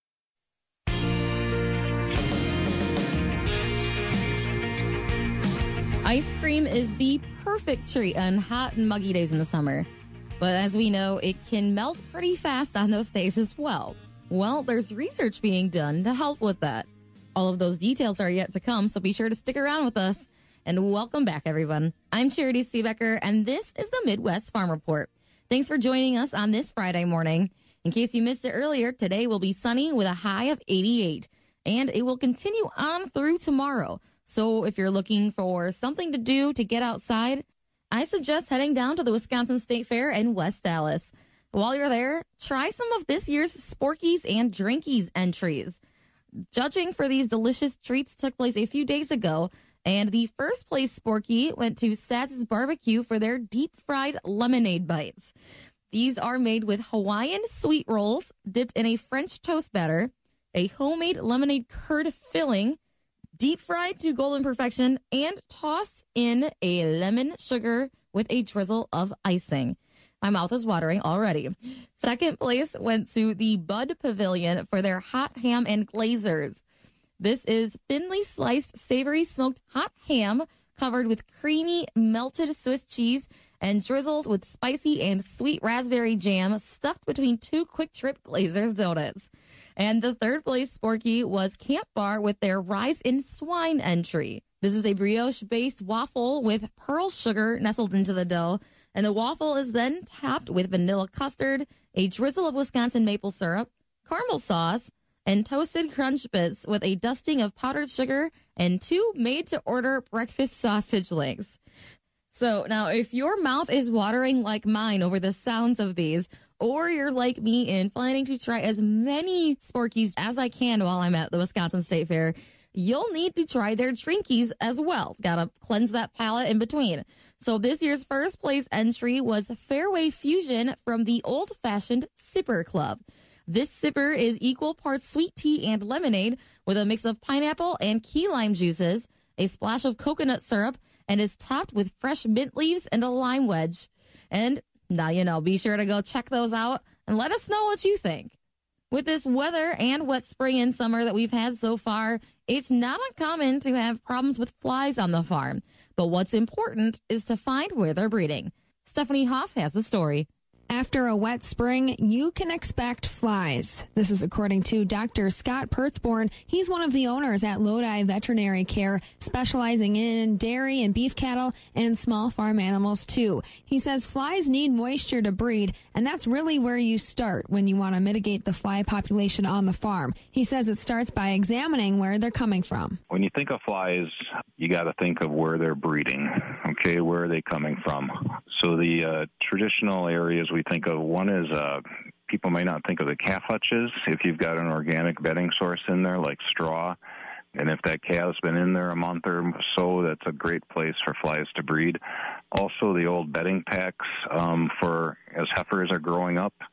Ice cream is the perfect treat on hot and muggy days in the summer. But as we know, it can melt pretty fast on those days as well. Well, there's research being done to help with that. All of those details are yet to come, so be sure to stick around with us. And welcome back, everyone. I'm Charity Seebecker, and this is the Midwest Farm Report. Thanks for joining us on this Friday morning. In case you missed it earlier, today will be sunny with a high of eighty-eight, and it will continue on through tomorrow. So if you're looking for something to do to get outside, I suggest heading down to the Wisconsin State Fair in West Dallas. While you're there, try some of this year's Sporkies and Drinkies entries. Judging for these delicious treats took place a few days ago, and the first place Sporky went to Satz's Barbecue for their deep-fried lemonade bites. These are made with Hawaiian sweet rolls dipped in a French toast batter, a homemade lemonade curd filling, deep fried to golden perfection, and tossed in a lemon sugar with a drizzle of icing. My mouth is watering already. Second place went to the Bud Pavilion for their hot ham and glazers. This is thinly sliced savory smoked hot ham covered with creamy melted Swiss cheese and drizzled with spicy and sweet raspberry jam stuffed between two Quick Trip Glazers donuts. And the third place Sporky was Camp Bar with their Rise in Swine entry. This is a brioche-based waffle with pearl sugar nestled into the dough, and the waffle is then topped with vanilla custard, a drizzle of Wisconsin maple syrup, caramel sauce, and toasted crunch bits with a dusting of powdered sugar and two made-to-order breakfast sausage links. So now, if your mouth is watering like mine over the sounds of these, or you're like me and planning to try as many Sporkies as I can while I'm at the Wisconsin State Fair, you'll need to try their Drinkies as well. Gotta cleanse that palate in between. So this year's first place entry was Fairway Fusion from the Old Fashioned Sipper Club. This sipper is equal parts sweet tea and lemonade with a mix of pineapple and key lime juices, a splash of coconut syrup, and is topped with fresh mint leaves and a lime wedge. And now you know, be sure to go check those out and let us know what you think. With this weather and wet spring and summer that we've had so far, it's not uncommon to have problems with flies on the farm. But what's important is to find where they're breeding. Stephanie Hoff has the story. After a wet spring, you can expect flies. This is according to Doctor Scott Pertzborn. He's one of the owners at Lodi Veterinary Care, specializing in dairy and beef cattle and small farm animals too. He says flies need moisture to breed, and that's really where you start when you want to mitigate the fly population on the farm. He says it starts by examining where they're coming from. When you think of flies, you got to think of where they're breeding. Okay, where are they coming from? So the uh, traditional areas we think of, one is uh, people may not think of the calf hutches. If you've got an organic bedding source in there like straw, and if that calf's been in there a month or so, that's a great place for flies to breed. Also, the old bedding packs um, for as heifers are growing up.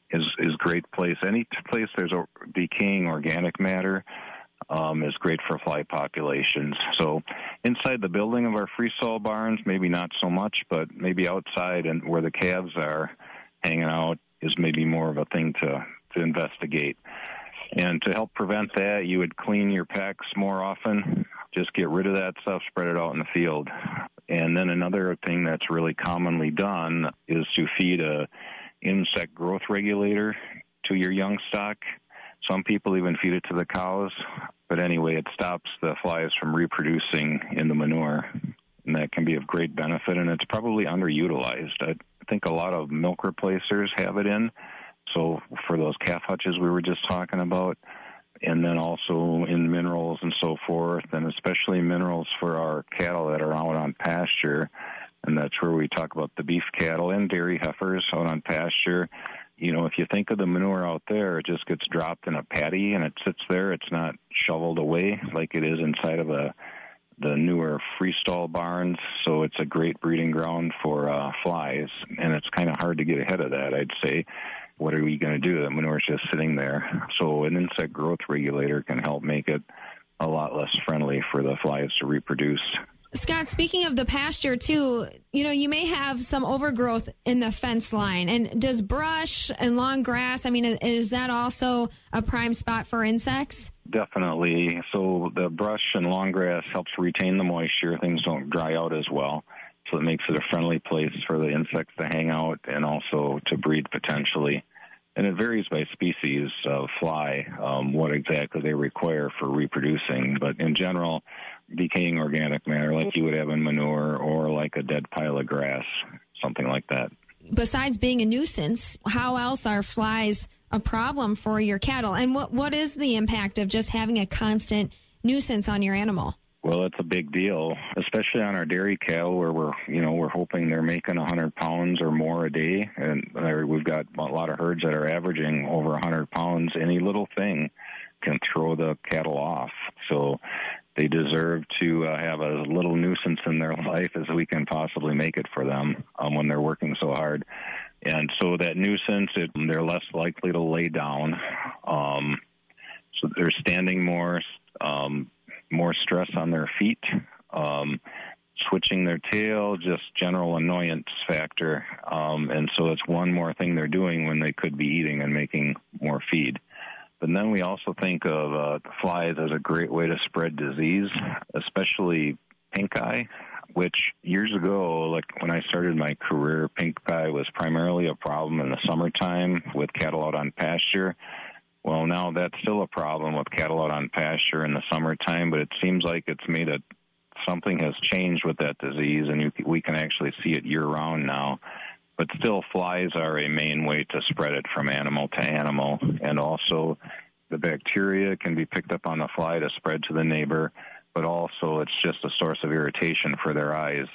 is is a great place. Any place there's a decaying organic matter um, is great for fly populations. So inside the building of our freestall barns, maybe not so much, but maybe outside and where the calves are hanging out is maybe more of a thing to, to investigate. And to help prevent that, you would clean your packs more often. Just get rid of that stuff, spread it out in the field. And then another thing that's really commonly done is to feed a insect growth regulator to your young stock. Some people even feed it to the cows. But anyway, it stops the flies from reproducing in the manure. And that can be of great benefit, and it's probably underutilized. I think a lot of milk replacers have it in. So for those calf hutches we were just talking about, and then also in minerals and so forth, and especially minerals for our cattle that are out on pasture. And that's where we talk about the beef cattle and dairy heifers out on pasture. You know, if you think of the manure out there, it just gets dropped in a paddy and it sits there. It's not shoveled away like it is inside of a the newer freestall barns. So it's a great breeding ground for uh, flies, and it's kind of hard to get ahead of that, I'd say. What are we going to do? The manure is just sitting there. So an insect growth regulator can help make it a lot less friendly for the flies to reproduce. Scott, speaking of the pasture, too, you know, you may have some overgrowth in the fence line. And does brush and long grass, I mean, is that also a prime spot for insects? Definitely. So the brush and long grass helps retain the moisture. Things don't dry out as well. So it makes it a friendly place for the insects to hang out and also to breed potentially. And it varies by species of fly, um, what exactly they require for reproducing. But in general, decaying organic matter like you would have in manure or like a dead pile of grass, something like that. Besides being a nuisance, how else are flies a problem for your cattle? And what what is the impact of just having a constant nuisance on your animal? Well, it's a big deal, especially on our dairy cattle where we're, you know, we're hoping they're making one hundred pounds or more a day. And we've got a lot of herds that are averaging over one hundred pounds. Any little thing can throw the cattle off. So they deserve to uh, have a little nuisance in their life as we can possibly make it for them um, when they're working so hard. And so that nuisance, it, they're less likely to lay down. Um, so they're standing more, um, more stress on their feet, um, switching their tail, just general annoyance factor. Um, and so it's one more thing they're doing when they could be eating and making more feed. But then we also think of uh, flies as a great way to spread disease, especially pink eye, which years ago, like when I started my career, pink eye was primarily a problem in the summertime with cattle out on pasture. Well, now that's still a problem with cattle out on pasture in the summertime, but it seems like it's made it, something has changed with that disease, and you, we can actually see it year-round now. But still, flies are a main way to spread it from animal to animal. And also, the bacteria can be picked up on the fly to spread to the neighbor, but also it's just a source of irritation for their eyes.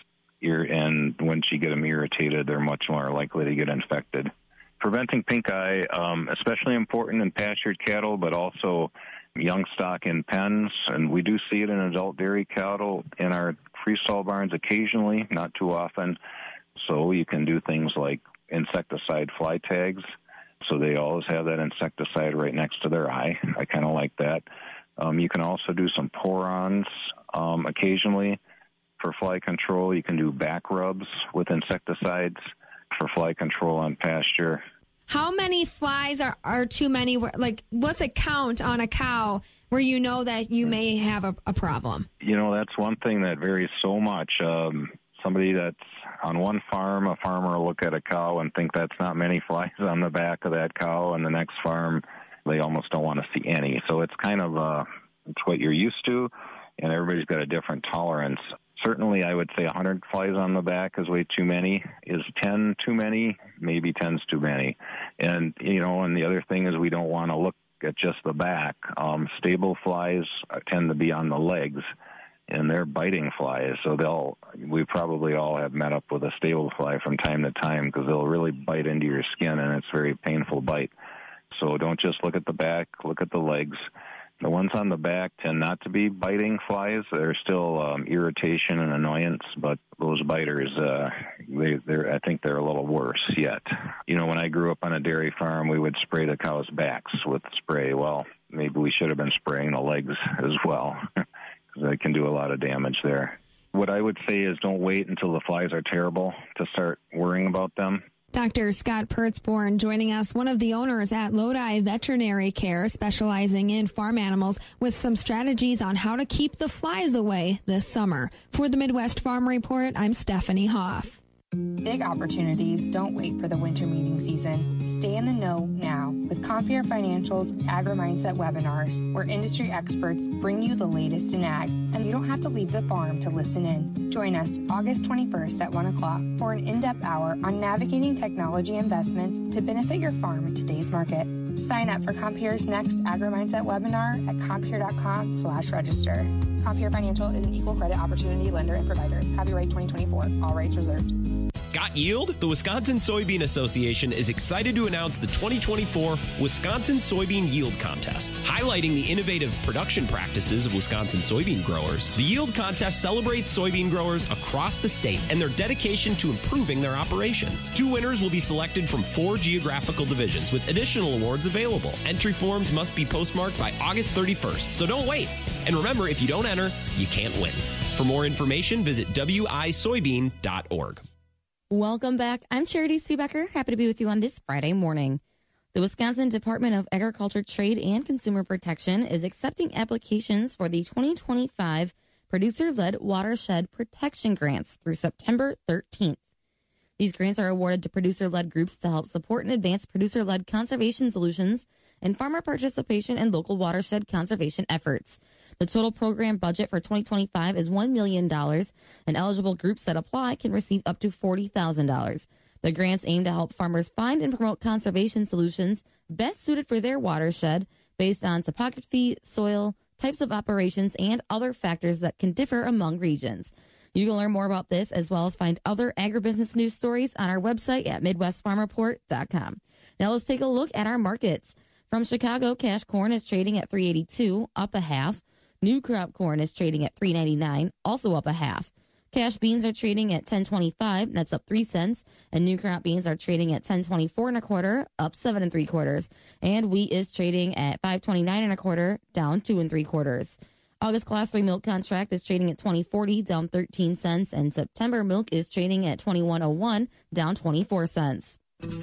And once you get them irritated, they're much more likely to get infected. Preventing pink eye, um, especially important in pastured cattle, but also young stock in pens. And we do see it in adult dairy cattle in our freestall barns occasionally, not too often. So you can do things like insecticide fly tags. So they always have that insecticide right next to their eye. I kind of like that. Um, you can also do some porons um, occasionally for fly control. You can do back rubs with insecticides for fly control on pasture. How many flies are, are too many? Like, what's a count on a cow where you know that you may have a, a problem? You know, that's one thing that varies so much. Um, somebody that's on one farm, a farmer will look at a cow and think that's not many flies on the back of that cow, and the next farm, they almost don't want to see any. So it's kind of uh, it's what you're used to, and everybody's got a different tolerance. Certainly, I would say one hundred flies on the back is way too many. Is ten too many? Maybe ten's too many. And, you know, and the other thing is we don't want to look at just the back. Um, stable flies tend to be on the legs, and they're biting flies. So they'll, we probably all have met up with a stable fly from time to time because they'll really bite into your skin, and it's a very painful bite. So don't just look at the back, look at the legs. The ones on the back tend not to be biting flies. They're still um, irritation and annoyance, but those biters, uh, they, they're, I think they're a little worse yet. You know, when I grew up on a dairy farm, we would spray the cows' backs with spray. Well, maybe we should have been spraying the legs as well, because they can do a lot of damage there. What I would say is don't wait until the flies are terrible to start worrying about them. Doctor Scott Pertzborn joining us, one of the owners at Lodi Veterinary Care, specializing in farm animals, with some strategies on how to keep the flies away this summer. For the Midwest Farm Report, I'm Stephanie Hoff. Big opportunities don't wait for the winter meeting season. Stay in the know now with Compeer Financial's Agri-Mindset webinars, where industry experts bring you the latest in ag, and you don't have to leave the farm to listen in. Join us August twenty-first at one o'clock for an in-depth hour on navigating technology investments to benefit your farm in today's market. Sign up for Compeer's next Agri-Mindset webinar at compeer.com slash register. Compeer Financial is an equal credit opportunity lender and provider. Copyright twenty twenty-four. All rights reserved. Got yield? The Wisconsin Soybean Association is excited to announce the twenty twenty-four Wisconsin Soybean Yield Contest. Highlighting the innovative production practices of Wisconsin soybean growers, the Yield Contest celebrates soybean growers across the state and their dedication to improving their operations. Two winners will be selected from four geographical divisions, with additional awards available. Entry forms must be postmarked by August thirty-first, so don't wait. And remember, if you don't enter, you can't win. For more information, visit w i soybean dot org. Welcome back. I'm Charity Seebecker. Happy to be with you on this Friday morning. The Wisconsin Department of Agriculture, Trade, and Consumer Protection is accepting applications for the twenty twenty-five Producer-Led Watershed Protection Grants through September thirteenth. These grants are awarded to producer-led groups to help support and advance producer-led conservation solutions and farmer participation in local watershed conservation efforts. The total program budget for twenty twenty-five is one million dollars, and eligible groups that apply can receive up to forty thousand dollars. The grants aim to help farmers find and promote conservation solutions best suited for their watershed based on topography, soil, types of operations, and other factors that can differ among regions. You can learn more about this as well as find other agribusiness news stories on our website at midwest farm report dot com. Now let's take a look at our markets. From Chicago, cash corn is trading at three eighty-two, up a half. New crop corn is trading at three ninety-nine, also up a half. Cash beans are trading at ten twenty-five, that's up three cents. And new crop beans are trading at ten twenty-four and a quarter, up seven and three quarters. And wheat is trading at five twenty-nine and a quarter, down two and three quarters. August class three milk contract is trading at twenty forty, down thirteen cents. And September milk is trading at twenty-one oh one, down twenty-four cents.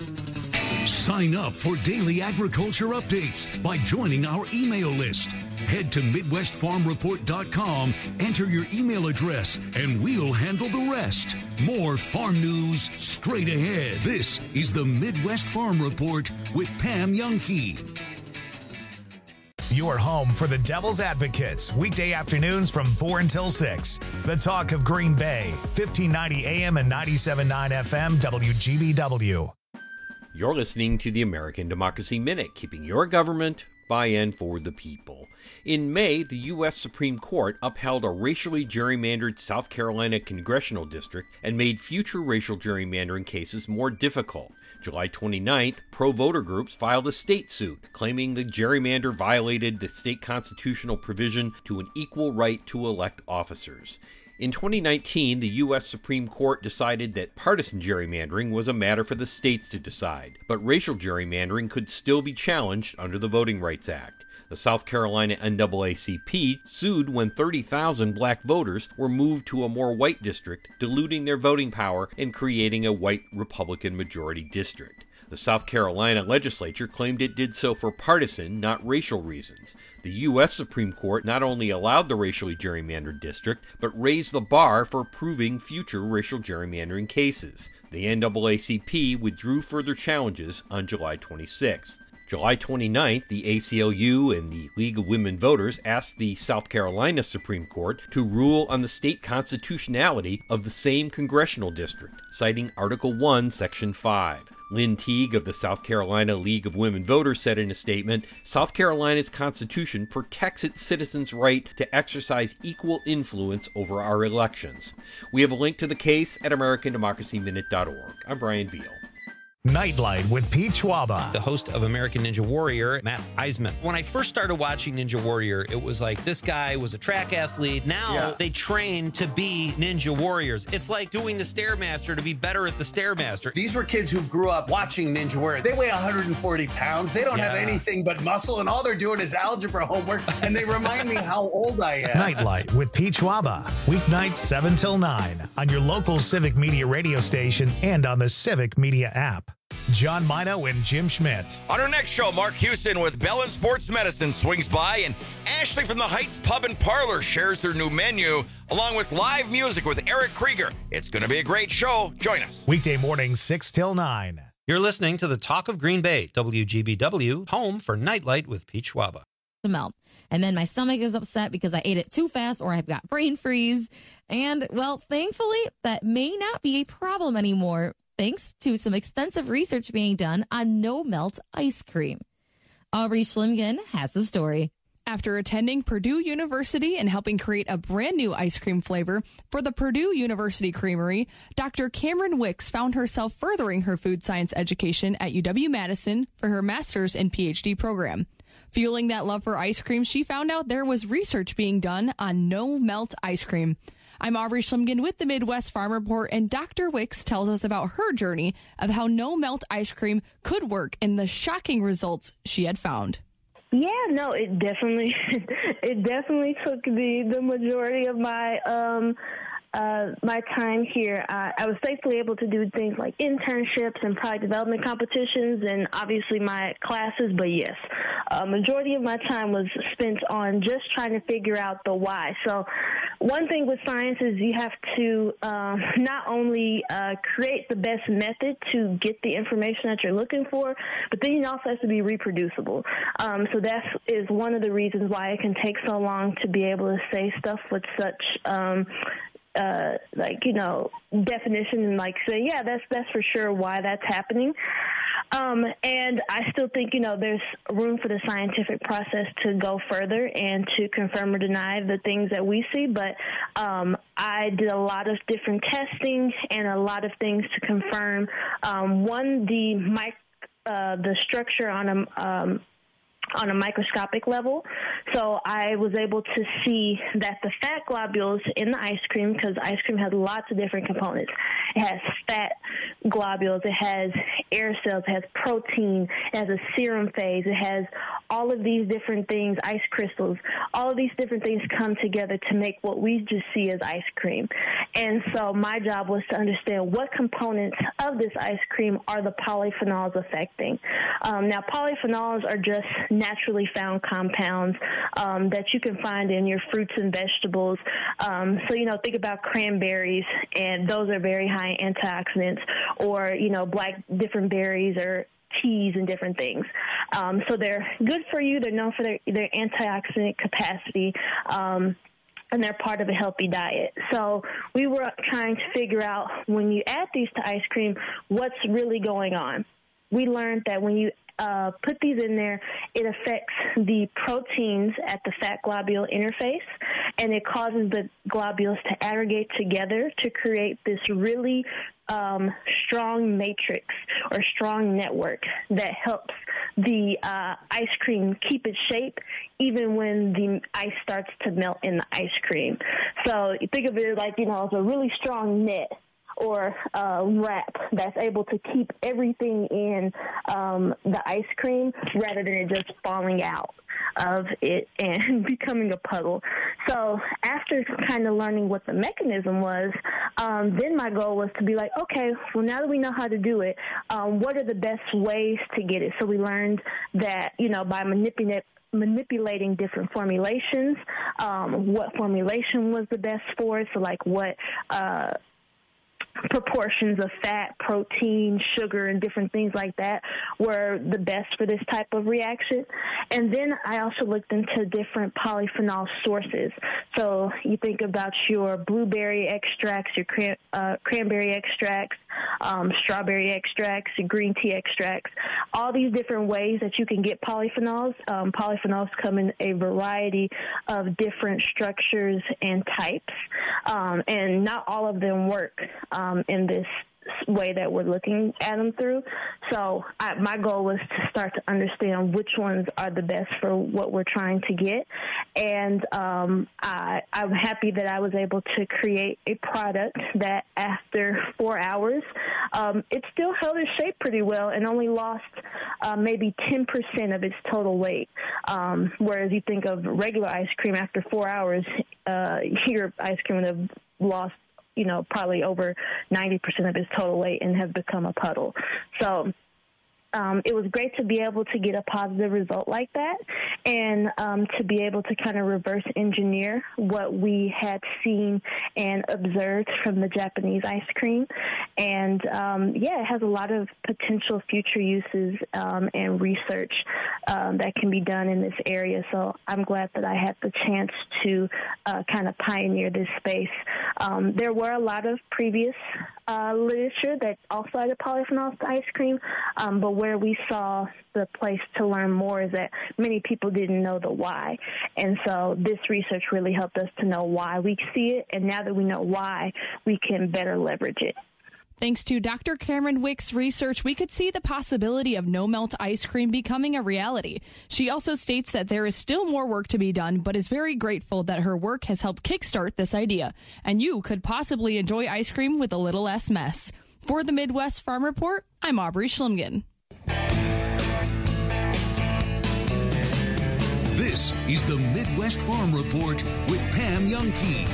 Sign up for daily agriculture updates by joining our email list. Head to midwest farm report dot com, enter your email address, and we'll handle the rest. More farm news straight ahead. This is the Midwest Farm Report with Pam Youngkey. Your home for the Devil's Advocates, weekday afternoons from four until six. The talk of Green Bay, fifteen ninety A M and ninety-seven point nine F M, W G B W. You're listening to the American Democracy Minute, keeping your government by and for the people. In May, the U S Supreme Court upheld a racially gerrymandered South Carolina congressional district and made future racial gerrymandering cases more difficult. July twenty-ninth, pro-voter groups filed a state suit claiming the gerrymander violated the state constitutional provision to an equal right to elect officers. In twenty nineteen, the U S Supreme Court decided that partisan gerrymandering was a matter for the states to decide, but racial gerrymandering could still be challenged under the Voting Rights Act. The South Carolina N double A C P sued when thirty thousand black voters were moved to a more white district, diluting their voting power and creating a white Republican majority district. The South Carolina legislature claimed it did so for partisan, not racial reasons. The U S Supreme Court not only allowed the racially gerrymandered district, but raised the bar for proving future racial gerrymandering cases. The N double A C P withdrew further challenges on July twenty-sixth. July twenty-ninth, the A C L U and the League of Women Voters asked the South Carolina Supreme Court to rule on the state constitutionality of the same congressional district, citing Article one, Section five. Lynn Teague of the South Carolina League of Women Voters said in a statement, "South Carolina's Constitution protects its citizens' right to exercise equal influence over our elections." We have a link to the case at american democracy minute dot org. I'm Brian Veal. Nightlight with Pete Schwaba. The host of American Ninja Warrior, Matt Eisman. When I first started watching Ninja Warrior, it was like this guy was a track athlete. Now yeah. they train to be Ninja Warriors. It's like doing the Stairmaster to be better at the Stairmaster. These were kids who grew up watching Ninja Warrior. They weigh one hundred forty pounds. They don't yeah. have anything but muscle, and all they're doing is algebra homework, and they remind me how old I am. Nightlight with Pete Schwaba. Weeknights seven till nine on your local Civic Media radio station and on the Civic Media app. John Mino and Jim Schmidt. On our next show, Mark Houston with Bell and Sports Medicine swings by, and Ashley from the Heights Pub and Parlor shares their new menu, along with live music with Eric Krieger. It's going to be a great show. Join us. Weekday mornings, six till nine. You're listening to the Talk of Green Bay, W G B W, home for Nightlight with Pete Schwaba. To melt. And then my stomach is upset because I ate it too fast or I've got brain freeze. And, well, thankfully, that may not be a problem anymore, thanks to some extensive research being done on no-melt ice cream. Aubrey Schlimgen has the story. After attending Purdue University and helping create a brand new ice cream flavor for the Purdue University Creamery, Doctor Cameron Wicks found herself furthering her food science education at U W-Madison for her master's and P H D program. Fueling that love for ice cream, she found out there was research being done on no-melt ice cream. I'm Aubrey Schlimgen with the Midwest Farm Report, and Doctor Wicks tells us about her journey of how no-melt ice cream could work and the shocking results she had found. Yeah, no, it definitely, it definitely took the, the majority of my, um, uh, my time here. Uh, I was thankfully able to do things like internships and product development competitions and obviously my classes, but yes, a majority of my time was spent on just trying to figure out the why. So one thing with science is you have to uh, not only uh, create the best method to get the information that you're looking for, but then it also has to be reproducible. Um, so that is one of the reasons why it can take so long to be able to say stuff with such, um, uh, like, you know, definition and like say, yeah, that's that's for sure why that's happening. Um, and I still think, you know, there's room for the scientific process to go further and to confirm or deny the things that we see. But um, I did a lot of different testing and a lot of things to confirm, um, one, the mic, uh, the structure on a um, on a microscopic level. So I was able to see that the fat globules in the ice cream, because ice cream has lots of different components. It has fat globules, it has air cells, it has protein, it has a serum phase, it has all of these different things, ice crystals. All of these different things come together to make what we just see as ice cream. And so my job was to understand what components of this ice cream are the polyphenols affecting. Um, now, polyphenols are just naturally found compounds um, that you can find in your fruits and vegetables. Um, so, you know, think about cranberries, and those are very high in antioxidants, or, you know, black different berries or teas and different things. Um, so they're good for you. They're known for their, their antioxidant capacity. Um, and they're part of a healthy diet. So we were trying to figure out, when you add these to ice cream, what's really going on. We learned that when you Uh, put these in there, it affects the proteins at the fat globule interface, and it causes the globules to aggregate together to create this really um, strong matrix or strong network that helps the uh, ice cream keep its shape even when the ice starts to melt in the ice cream. So you think of it like, you know, it's a really strong net or uh, wrap that's able to keep everything in um, the ice cream rather than it just falling out of it and becoming a puddle. So after kind of learning what the mechanism was, um, then my goal was to be like, okay, well, now that we know how to do it, um, what are the best ways to get it? So we learned that, you know, by manipulating manipulating different formulations, um, what formulation was the best for it. So like what uh, proportions of fat, protein, sugar, and different things like that were the best for this type of reaction. And then I also looked into different polyphenol sources. So you think about your blueberry extracts, your cran- uh, cranberry extracts, um, strawberry extracts, your green tea extracts, all these different ways that you can get polyphenols. Um, polyphenols come in a variety of different structures and types, um, and not all of them work um, in this way that we're looking at them through. So I, my goal was to start to understand which ones are the best for what we're trying to get. And um, I, I'm happy that I was able to create a product that after four hours, um, it still held its shape pretty well and only lost uh, maybe ten percent of its total weight. Um, whereas you think of regular ice cream, after four hours, uh, your ice cream would have lost, you know, probably over ninety percent of its total weight and have become a puddle. So um, it was great to be able to get a positive result like that, and um, to be able to kind of reverse engineer what we had seen and observed from the Japanese ice cream. And um, yeah, it has a lot of potential future uses um, and research um, that can be done in this area. So I'm glad that I had the chance to uh, kind of pioneer this space. Um, there were a lot of previous uh, literature that also added polyphenols to ice cream, um, but where we saw the place to learn more is that many people didn't know the why. And so this research really helped us to know why we see it, and now that we know why, we can better leverage it. Thanks to Doctor Cameron Wick's research, we could see the possibility of no-melt ice cream becoming a reality. She also states that there is still more work to be done, but is very grateful that her work has helped kickstart this idea. And you could possibly enjoy ice cream with a little less mess. For the Midwest Farm Report, I'm Aubrey Schlumgen. This is the Midwest Farm Report with Pam Youngkey.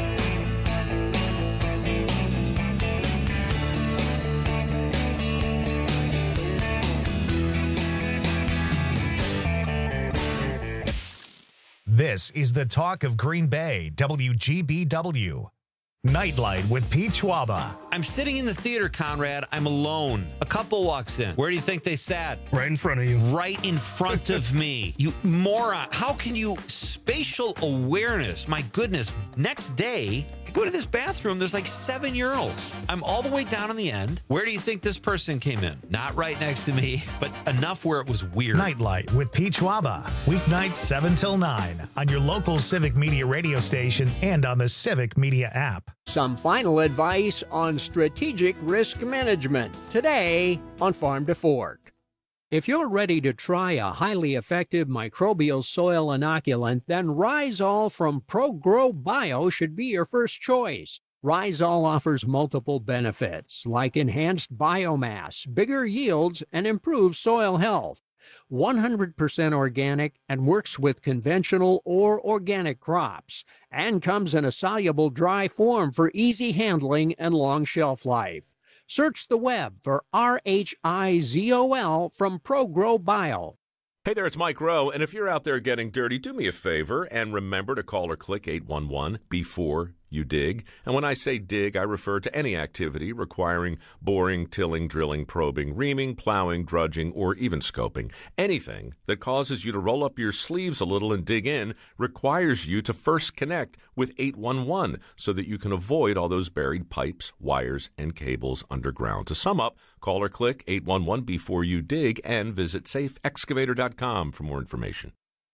This is the talk of Green Bay, W G B W. Nightlight with Pete Schwaba. I'm sitting in the theater, Conrad. I'm alone. A couple walks in. Where do you think they sat? Right in front of you. Right in front of me. You moron. How can you... Spatial awareness. My goodness. Next day, I go to this bathroom. There's like seven urinals. I'm all the way down on the end. Where do you think this person came in? Not right next to me, but enough where it was weird. Nightlight with Pete Schwaba. Weeknights seven till nine on your local Civic Media radio station and on the Civic Media app. Some final advice on strategic risk management today on Farm to Fork. If you're ready to try a highly effective microbial soil inoculant, then Rhizol from ProGrow Bio should be your first choice. Rhizol offers multiple benefits like enhanced biomass, bigger yields, and improved soil health. one hundred percent organic and works with conventional or organic crops, and comes in a soluble dry form for easy handling and long shelf life. Search the web for R H I Z O L from ProGrow Bio. Hey there, it's Mike Rowe, and if you're out there getting dirty, do me a favor and remember to call or click eight one one before you dig. And when I say dig, I refer to any activity requiring boring, tilling, drilling, probing, reaming, plowing, drudging, or even scoping. Anything that causes you to roll up your sleeves a little and dig in requires you to first connect with eight one one so that you can avoid all those buried pipes, wires, and cables underground. To sum up, call or click eight one one before you dig and visit safe excavator dot com for more information.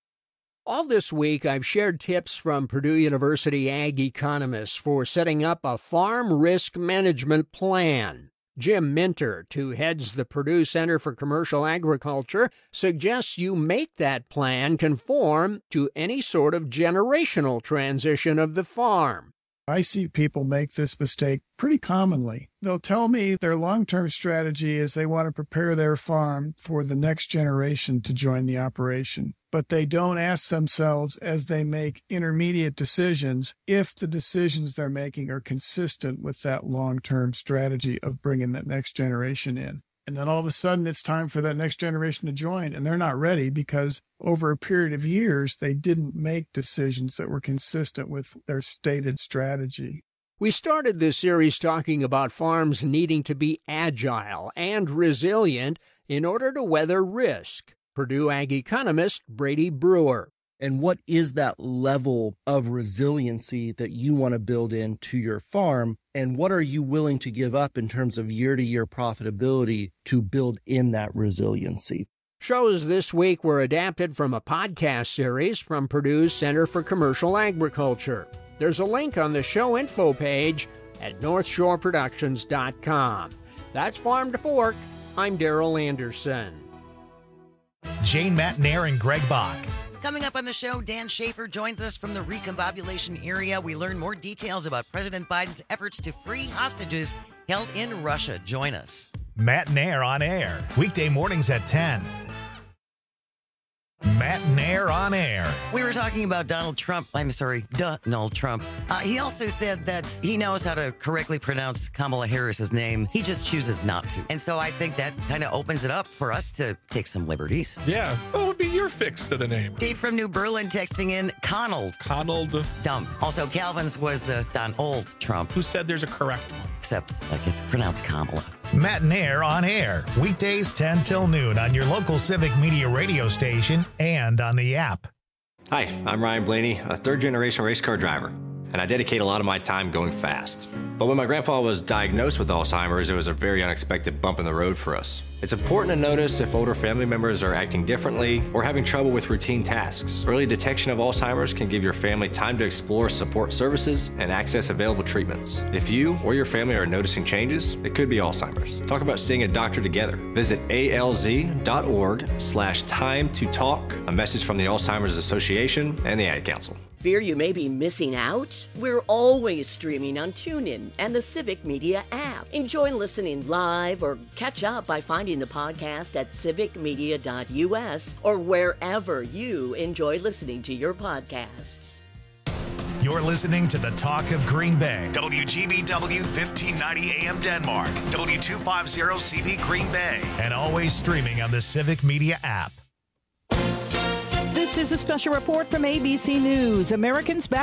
All this week, I've shared tips from Purdue University ag economists for setting up a farm risk management plan. Jim Minter, who heads the Purdue Center for Commercial Agriculture, suggests you make that plan conform to any sort of generational transition of the farm. I see people make this mistake pretty commonly. They'll tell me their long-term strategy is they want to prepare their farm for the next generation to join the operation. But they don't ask themselves as they make intermediate decisions if the decisions they're making are consistent with that long-term strategy of bringing that next generation in. And then all of a sudden it's time for that next generation to join, and they're not ready because over a period of years, they didn't make decisions that were consistent with their stated strategy. We started this series talking about farms needing to be agile and resilient in order to weather risk. Purdue ag economist Brady Brewer. And what is that level of resiliency that you want to build into your farm? And what are you willing to give up in terms of year-to-year profitability to build in that resiliency? Shows this week were adapted from a podcast series from Purdue's Center for Commercial Agriculture. There's a link on the show info page at north shore productions dot com. That's Farm to Fork. I'm Daryl Anderson. Jane Matenaer and Greg Bach. Coming up on the show, Dan Schaefer joins us from the recombobulation area. We learn more details about President Biden's efforts to free hostages held in Russia. Join us. Matenaer on Air, weekday mornings at ten. Matenaer on Air. We were talking about Donald Trump. I'm sorry, Donald Trump. Uh, he also said that he knows how to correctly pronounce Kamala Harris's name. He just chooses not to. And so I think that kind of opens it up for us to take some liberties. Yeah. What would be your fix to the name? Dave from New Berlin texting in Conald. Conald. Dumb. Also, Calvin's was uh, Donald Trump. Who said there's a correct one? Except, like, it's pronounced Kamala. Matenaer on Air, weekdays ten till noon on your local Civic Media radio station and on the app. Hi, I'm Ryan Blaney, a third-generation race car driver, and I dedicate a lot of my time going fast. But when my grandpa was diagnosed with Alzheimer's, it was a very unexpected bump in the road for us. It's important to notice if older family members are acting differently or having trouble with routine tasks. Early detection of Alzheimer's can give your family time to explore support services and access available treatments. If you or your family are noticing changes, it could be Alzheimer's. Talk about seeing a doctor together. Visit A L Z dot org slash time to talk. A message from the Alzheimer's Association and the Ad Council. Fear you may be missing out? We're always streaming on TuneIn and the Civic Media app. Enjoy listening live or catch up by finding the podcast at civic media dot U S or wherever you enjoy listening to your podcasts. You're listening to the Talk of Green Bay. W G B W fifteen ninety A M Denmark. W two fifty C V Green Bay. And always streaming on the Civic Media app. This is a special report from A B C News. Americans back